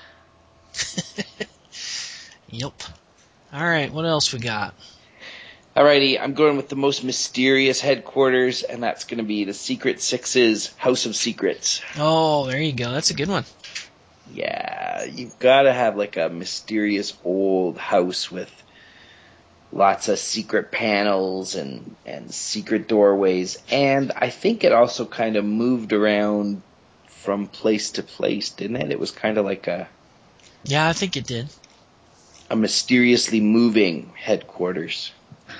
Yep. All right. What else we got? Alrighty, I'm going with the most mysterious headquarters, and that's going to be the Secret Six's House of Secrets. Oh, there you go. That's a good one. Yeah, you've got to have like a mysterious old house with lots of secret panels and, and secret doorways. And I think it also kind of moved around from place to place, didn't it? It was kind of like a Yeah, I think it did. a mysteriously moving headquarters.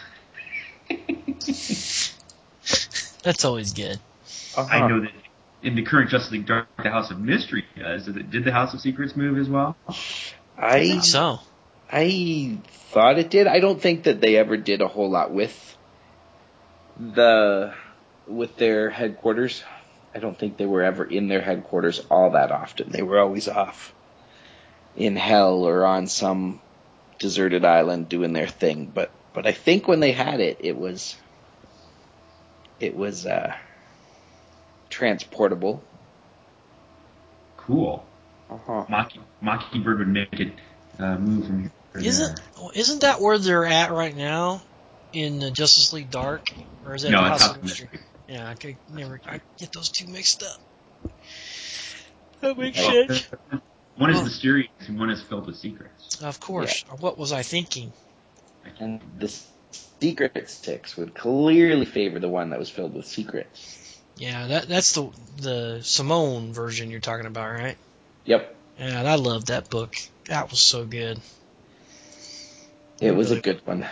That's always good. Uh-huh. I know that in the current Justice League Dark, the House of Mystery does. Did, it, did the House of Secrets move as well? I I think so. I thought it did. I don't think that they ever did a whole lot with the with their headquarters. I don't think they were ever in their headquarters all that often. They were always off in hell or on some deserted island doing their thing. But but I think when they had it, it was it was uh, transportable. Cool. Uh-huh. Mocking, Mockingbird would make it uh, move from here to Isn't there. isn't that where they're at right now in uh, Justice League Dark, or is that No, the it's House House of of Mystery? Mystery. Yeah, I could never. I get those two mixed up. That makes Right. sense. One is Oh. mysterious and one is filled with secrets. Of course. What was I thinking? And the Secret Six would clearly favor the one that was filled with secrets. Yeah, that that's the the Simone version you're talking about, right? Yep. Yeah, I loved that book. That was so good. It was really a good one.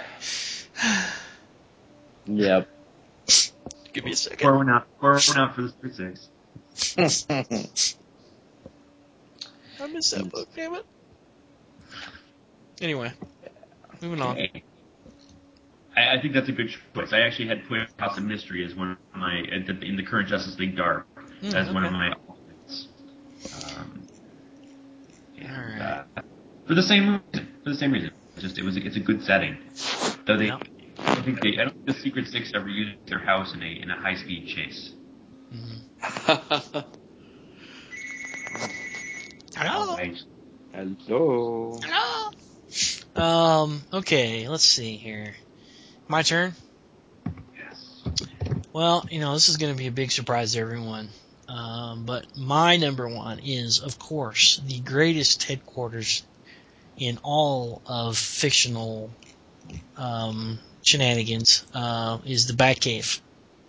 Yep. Give me a second. Pour one out, pour one out for the Secret Six. I missed that book, damn it. Anyway, moving on. Okay. I, I think that's a good choice. I actually had put House of Mystery as one of my at the, in the current Justice League Dark Mm, as one of okay. my alternates. Um, and, All right. uh, for the same reason. For the same reason. It's just it was it's a good setting. Though they, Yep. I don't think they, I don't think the Secret Six ever used their house in a in a high speed chase. Mm-hmm. Hello. Right. Hello. Hello. Um. Okay. Let's see here. My turn. Yes. Well, you know, this is going to be a big surprise to everyone. Um, but my number one is, of course, the greatest headquarters in all of fictional um, shenanigans uh, is the Batcave.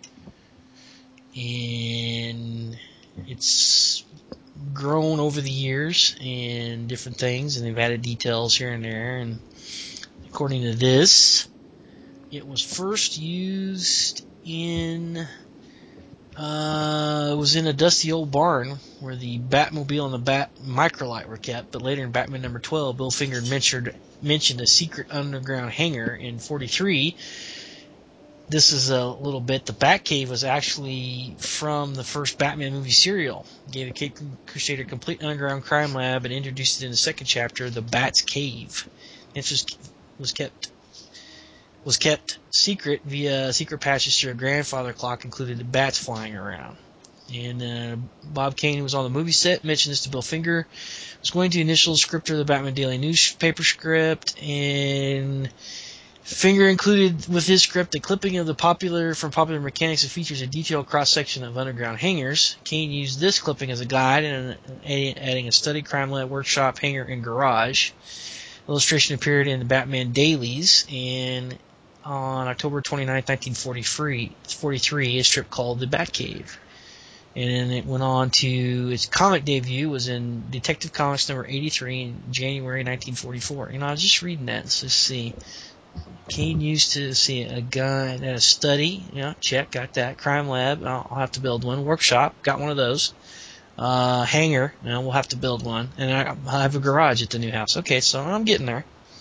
And it's grown over the years and different things, and they've added details here and there. And according to this, it was first used in uh, it was in a dusty old barn where the Batmobile and the Bat Microlight were kept. But later in Batman number twelve, Bill Finger mentioned mentioned a secret underground hangar in forty-three. This is a little bit. The Batcave was actually from the first Batman movie serial. Gave the Cape Crusader complete underground crime lab and introduced it in the second chapter, the Bat's Cave. It just was kept was kept secret via secret patches through a grandfather clock included the bats flying around. And uh, Bob Kane, who was on the movie set, mentioned this to Bill Finger. Was going to initial the script of the Batman Daily newspaper script, and Finger included with his script a clipping of the popular from Popular Mechanics that features a detailed cross-section of underground hangars. Kane used this clipping as a guide, and adding a study, crime lab, workshop, hangar, and garage. Illustration appeared in the Batman Dailies, and on October twenty-ninth, nineteen forty-three, a strip called The Batcave. And then it went on to its comic debut was in Detective Comics number eighty-three in January nineteen forty-four. You know, I was just reading that. So let's see. Kane used to see a gun at a study. Yeah, check, got that. Crime lab, I'll, I'll have to build one. Workshop, got one of those. Uh, hangar, now we'll have to build one. And I, I have a garage at the new house. Okay, so I'm getting there.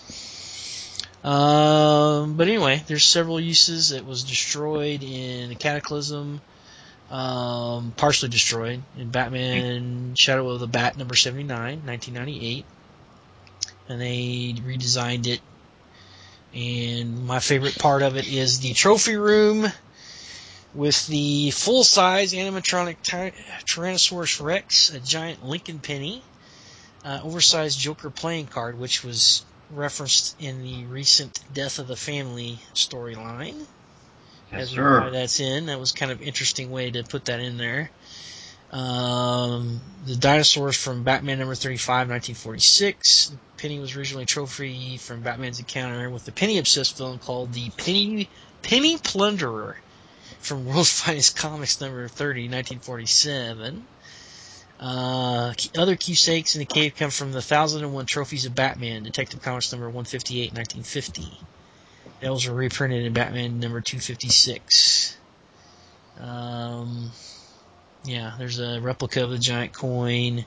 Um, but anyway, there's several uses. It was destroyed in the Cataclysm, um, partially destroyed in Batman Shadow of the Bat number seventy-nine, nineteen ninety-eight. And they redesigned it. And my favorite part of it is the trophy room with the full-size animatronic ty- Tyrannosaurus Rex, a giant Lincoln penny, uh, oversized Joker playing card, which was referenced in the recent Death of the Family storyline. Yes, As sir. why that's in. That was kind of an interesting way to put that in there. Um, the dinosaurs from Batman number thirty-five, nineteen forty-six. Penny was originally a trophy from Batman's encounter with the Penny-obsessed villain called the Penny Penny Plunderer from World's Finest Comics number thirty, nineteen forty-seven. Uh, other keepsakes in the cave come from the one thousand one Trophies of Batman, Detective Comics number one fifty-eight, nineteen fifty. Those were reprinted in Batman number two fifty-six. Um, yeah, there's a replica of the giant coin.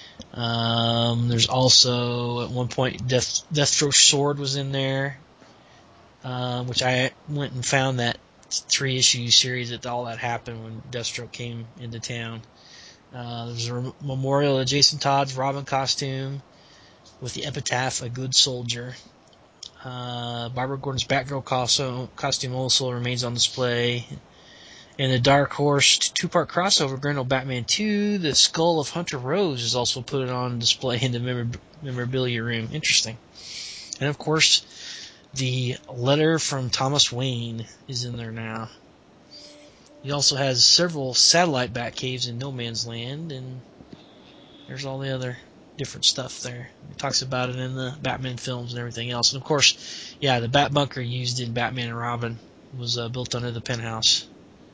Um, there's also, at one point, Death, Deathstroke's sword was in there, uh, which I went and found that three-issue series that all that happened when Deathstroke came into town. Uh, there's a memorial of Jason Todd's Robin costume with the epitaph, "A Good Soldier." Uh, Barbara Gordon's Batgirl costume, costume also remains on display. In the Dark Horse two-part crossover, Grendel Batman two, the skull of Hunter Rose is also put on display in the memor- memorabilia room. Interesting. And of course, the letter from Thomas Wayne is in there now. He also has several satellite Batcaves in No Man's Land, and there's all the other different stuff there. He talks about it in the Batman films and everything else. And of course, yeah, the Bat Bunker used in Batman and Robin was uh, built under the penthouse.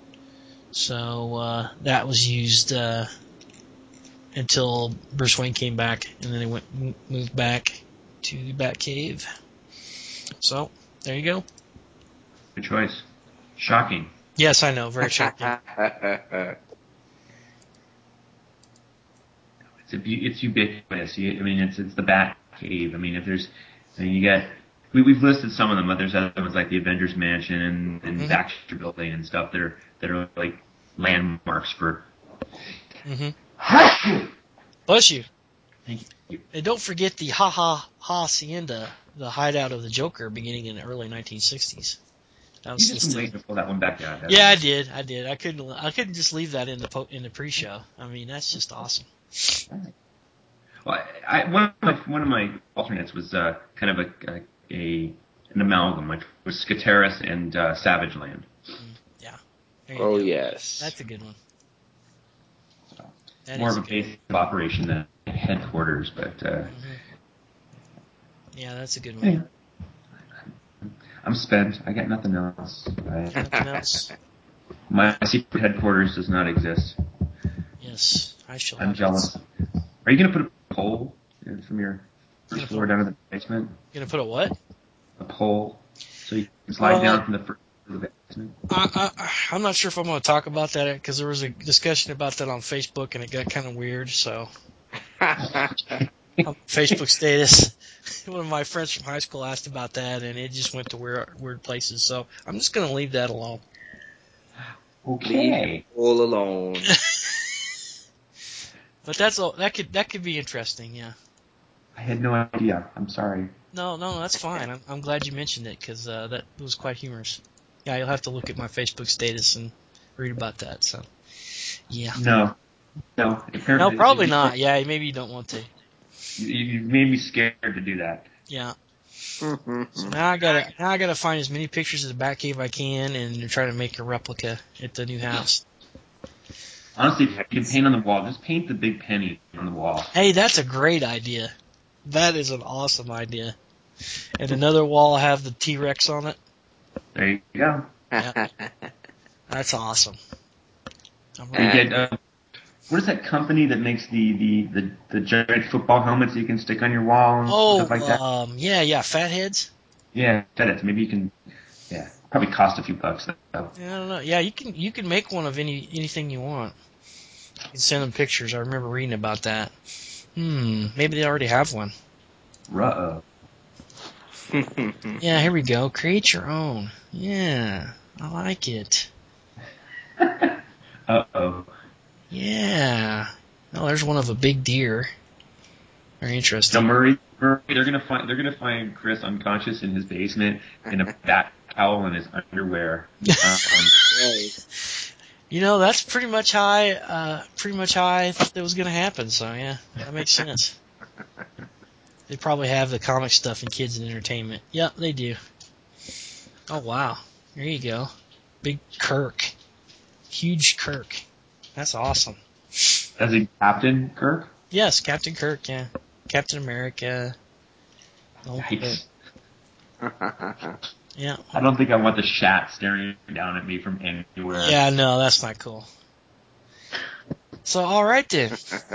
So uh, that was used uh, until Bruce Wayne came back, and then they went moved back to the Batcave. So there you go. Good choice. Shocking. Yes, I know, very shocking. It's a, it's ubiquitous. You, I mean, it's it's the Bat Cave. I mean, if there's, I mean, you got we we've listed some of them, but there's other ones like the Avengers Mansion and, and Mm-hmm. Baxter Building and stuff that are that are like landmarks for. Mm-hmm. Bless you. Thank you. And don't forget the Ha Ha Hacienda, the hideout of the Joker, beginning in the early nineteen sixties. That was You just been listed. waiting to pull that one back out. Yeah, I did. I did. I couldn't. I couldn't just leave that in the po- in the pre-show. I mean, that's just awesome. Well, I, I, one of my one of my alternates was uh, kind of a, a, a an amalgam, which was Skateris and uh, Savage Land. Mm, yeah. There you Oh, go. yes. That's a good one. So, That more is of a good. base of operation than headquarters, but uh, Mm-hmm. Yeah, that's a good one. Yeah. I'm spent. I got nothing else. I, Nothing else? my secret headquarters does not exist. Yes, I shall. I'm have jealous. It. Are you going to put a pole in from your first Gonna floor put, down to the basement? Gonna put a what? A pole so you can slide Uh, down from the first to the basement. I, I, I'm not sure if I'm going to talk about that because there was a discussion about that on Facebook and it got kind of weird. So, on Facebook status, one of my friends from high school asked about that and it just went to weird, weird places. So I'm just going to leave that alone. Okay. All alone. But that's all. That could that could be interesting. Yeah. I had no idea. I'm sorry. No, no, that's fine. I'm, I'm glad you mentioned it because uh, that was quite humorous. Yeah, you'll have to look at my Facebook status and read about that. So, yeah. No. No. No, probably not. Yeah, maybe you don't want to. You, you made me scared to do that. Yeah. So now I gotta now I gotta find as many pictures of the Batcave I can and try to make a replica at the new house. Honestly, if you can paint on the wall, just paint the big penny on the wall. Hey, that's a great idea. That is an awesome idea. And another wall have the T-Rex on it. There you go. Yeah. That's awesome. I'm You ready. get uh, what is that company that makes the, the, the, the giant football helmets you can stick on your wall and Oh, stuff like that? um, yeah, yeah, Fatheads. Yeah, that is. Maybe you can. Yeah, probably cost a few bucks though. Yeah, I don't know. Yeah, you can you can make one of any anything you want. You can send them pictures. I remember reading about that. Hmm, maybe they already have one. Ruh-oh. Yeah, here we go. Create your own. Yeah, I like it. Uh-oh. Yeah. Oh, there's one of a big deer. Very interesting. So Murray, Murray, they're gonna find they're gonna find Chris unconscious in his basement in a bat towel in his underwear. Um, You know, that's pretty much how I, uh, pretty much how I thought that was going to happen. So yeah, that makes sense. They probably have the comic stuff in Kids and Entertainment. Yep, they do. Oh wow, there you go. Big Kirk, huge Kirk. That's awesome. as a Captain Kirk. Yes, Captain Kirk. Yeah, Captain America. Oh, Yikes. yeah. I don't think I want the Shat staring down at me from anywhere. Yeah, no, that's not cool. So, all right then.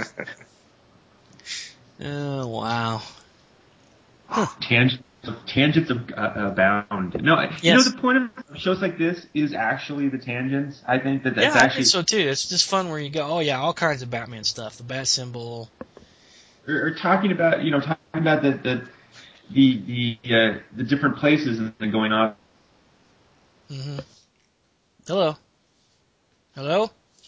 Oh, wow. Huh. Tangents, tangents of, uh, abound. No, you Yes. know the point of shows like this is actually the tangents. I think that that's yeah, I actually think so too. It's just fun where you go, oh yeah, all kinds of Batman stuff. The bat symbol. or, or talking about you know talking about the the the the, uh, the different places and going on. Mm-hmm. Hello. Hello.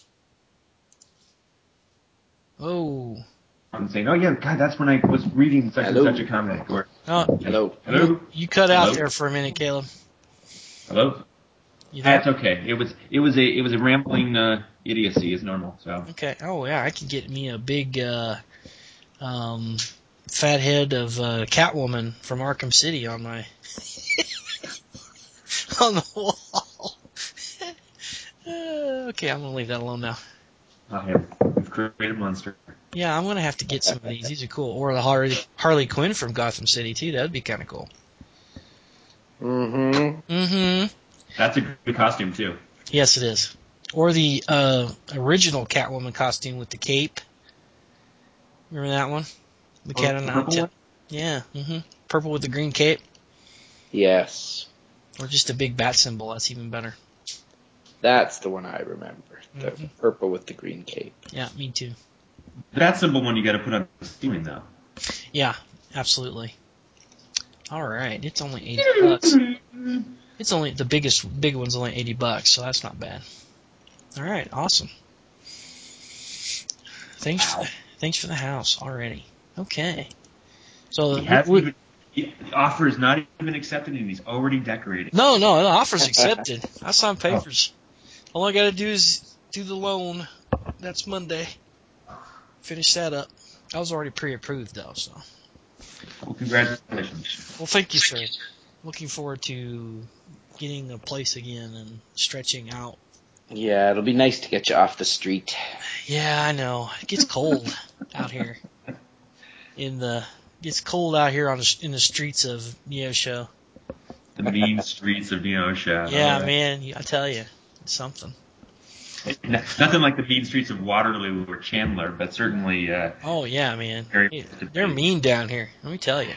Oh. And saying, oh yeah, God, that's when I was reading such Hello. and such a comic. Or Oh. Hello. hello, You, you cut out hello? there for a minute, Caleb. Hello. You there? That's okay. It was it was a it was a rambling uh, idiocy as normal. So Okay. Oh yeah, I could get me a big uh, um, fat head of uh, Catwoman from Arkham City on my on the wall. uh, okay, I'm gonna leave that alone now. I have we've created a monster. Yeah, I'm gonna have to get some of these. These are cool. Or the Harley Harley Quinn from Gotham City too. That'd be kind of cool. Mm-hmm. Mm-hmm. That's a good costume too. Yes, it is. Or the uh, original Catwoman costume with the cape. Remember that one? The Oh, cat the on purple nine. one? Yeah. Mm-hmm. Purple with the green cape. Yes. Or just a big bat symbol. That's even better. That's the one I remember. The Mhm. purple with the green cape. Yeah, me too. That symbol one you got to put on the ceiling though. Yeah, absolutely. All right, it's only eighty bucks. It's only the biggest big one's only eighty bucks, so that's not bad. All right, awesome. Thanks, Wow. for, thanks for the house already. Okay, so He we, hasn't we, even, he, the offer is not even accepted, and he's already decorated. no, no, the offer's accepted. I signed Oh. papers. All I got to do is do the loan. That's Monday. Finish that up. I was already pre-approved though, so. Well, congratulations. Well, thank you, sir. Looking forward to getting a place again and stretching out. Yeah, it'll be nice to get you off the street. Yeah, I know. It gets cold out here in the gets cold out here on the, in the streets of Neosho. The mean streets of Neosho. Yeah, Right. man, I tell you, it's something. Nothing like the mean streets of Waterloo or Chandler, but certainly. Uh, oh yeah, man, very they're mean down here. Let me tell you.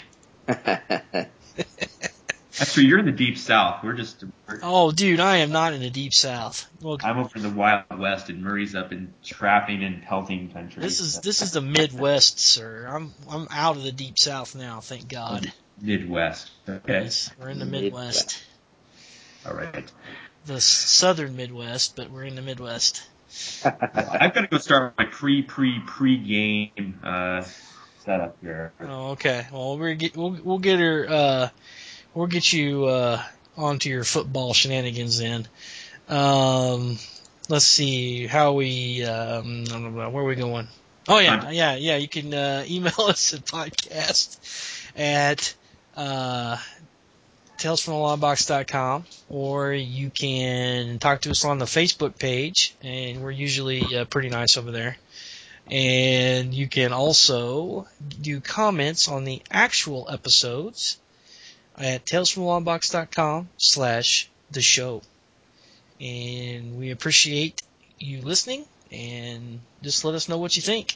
That's true. You're in the deep south. We're just. We're, oh, dude, I am not in the deep south. Well, I'm over in the wild west, and Murray's up in trapping and pelting country. This is this is the Midwest, sir. I'm I'm out of the deep south now, thank God. Midwest. Okay. Yes, we're in the Midwest. Midwest. All right. The southern Midwest, but we're in the Midwest. I've got to go start my pre pre pre game uh, setup here. Oh, okay. Well, we'll get we'll we'll get her uh, we'll get you uh, onto your football shenanigans then. Um, let's see how we um, where are we going? Oh yeah, yeah, yeah. You can uh, email us at podcast at uh, tales from the law box dot com, or you can talk to us on the Facebook page, and we're usually uh, pretty nice over there. And you can also do comments on the actual episodes at tales from the law box dot com slash the show. And we appreciate you listening, and just let us know what you think.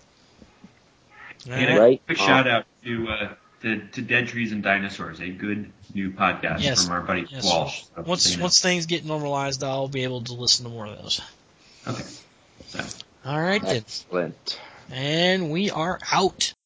And a right. quick shout out to, uh, to to Dead Trees and Dinosaurs, a good new podcast yes. from our buddy yes. Walsh. So once once things get normalized, I'll be able to listen to more of those. Okay. So. All right then. Excellent. And we are out.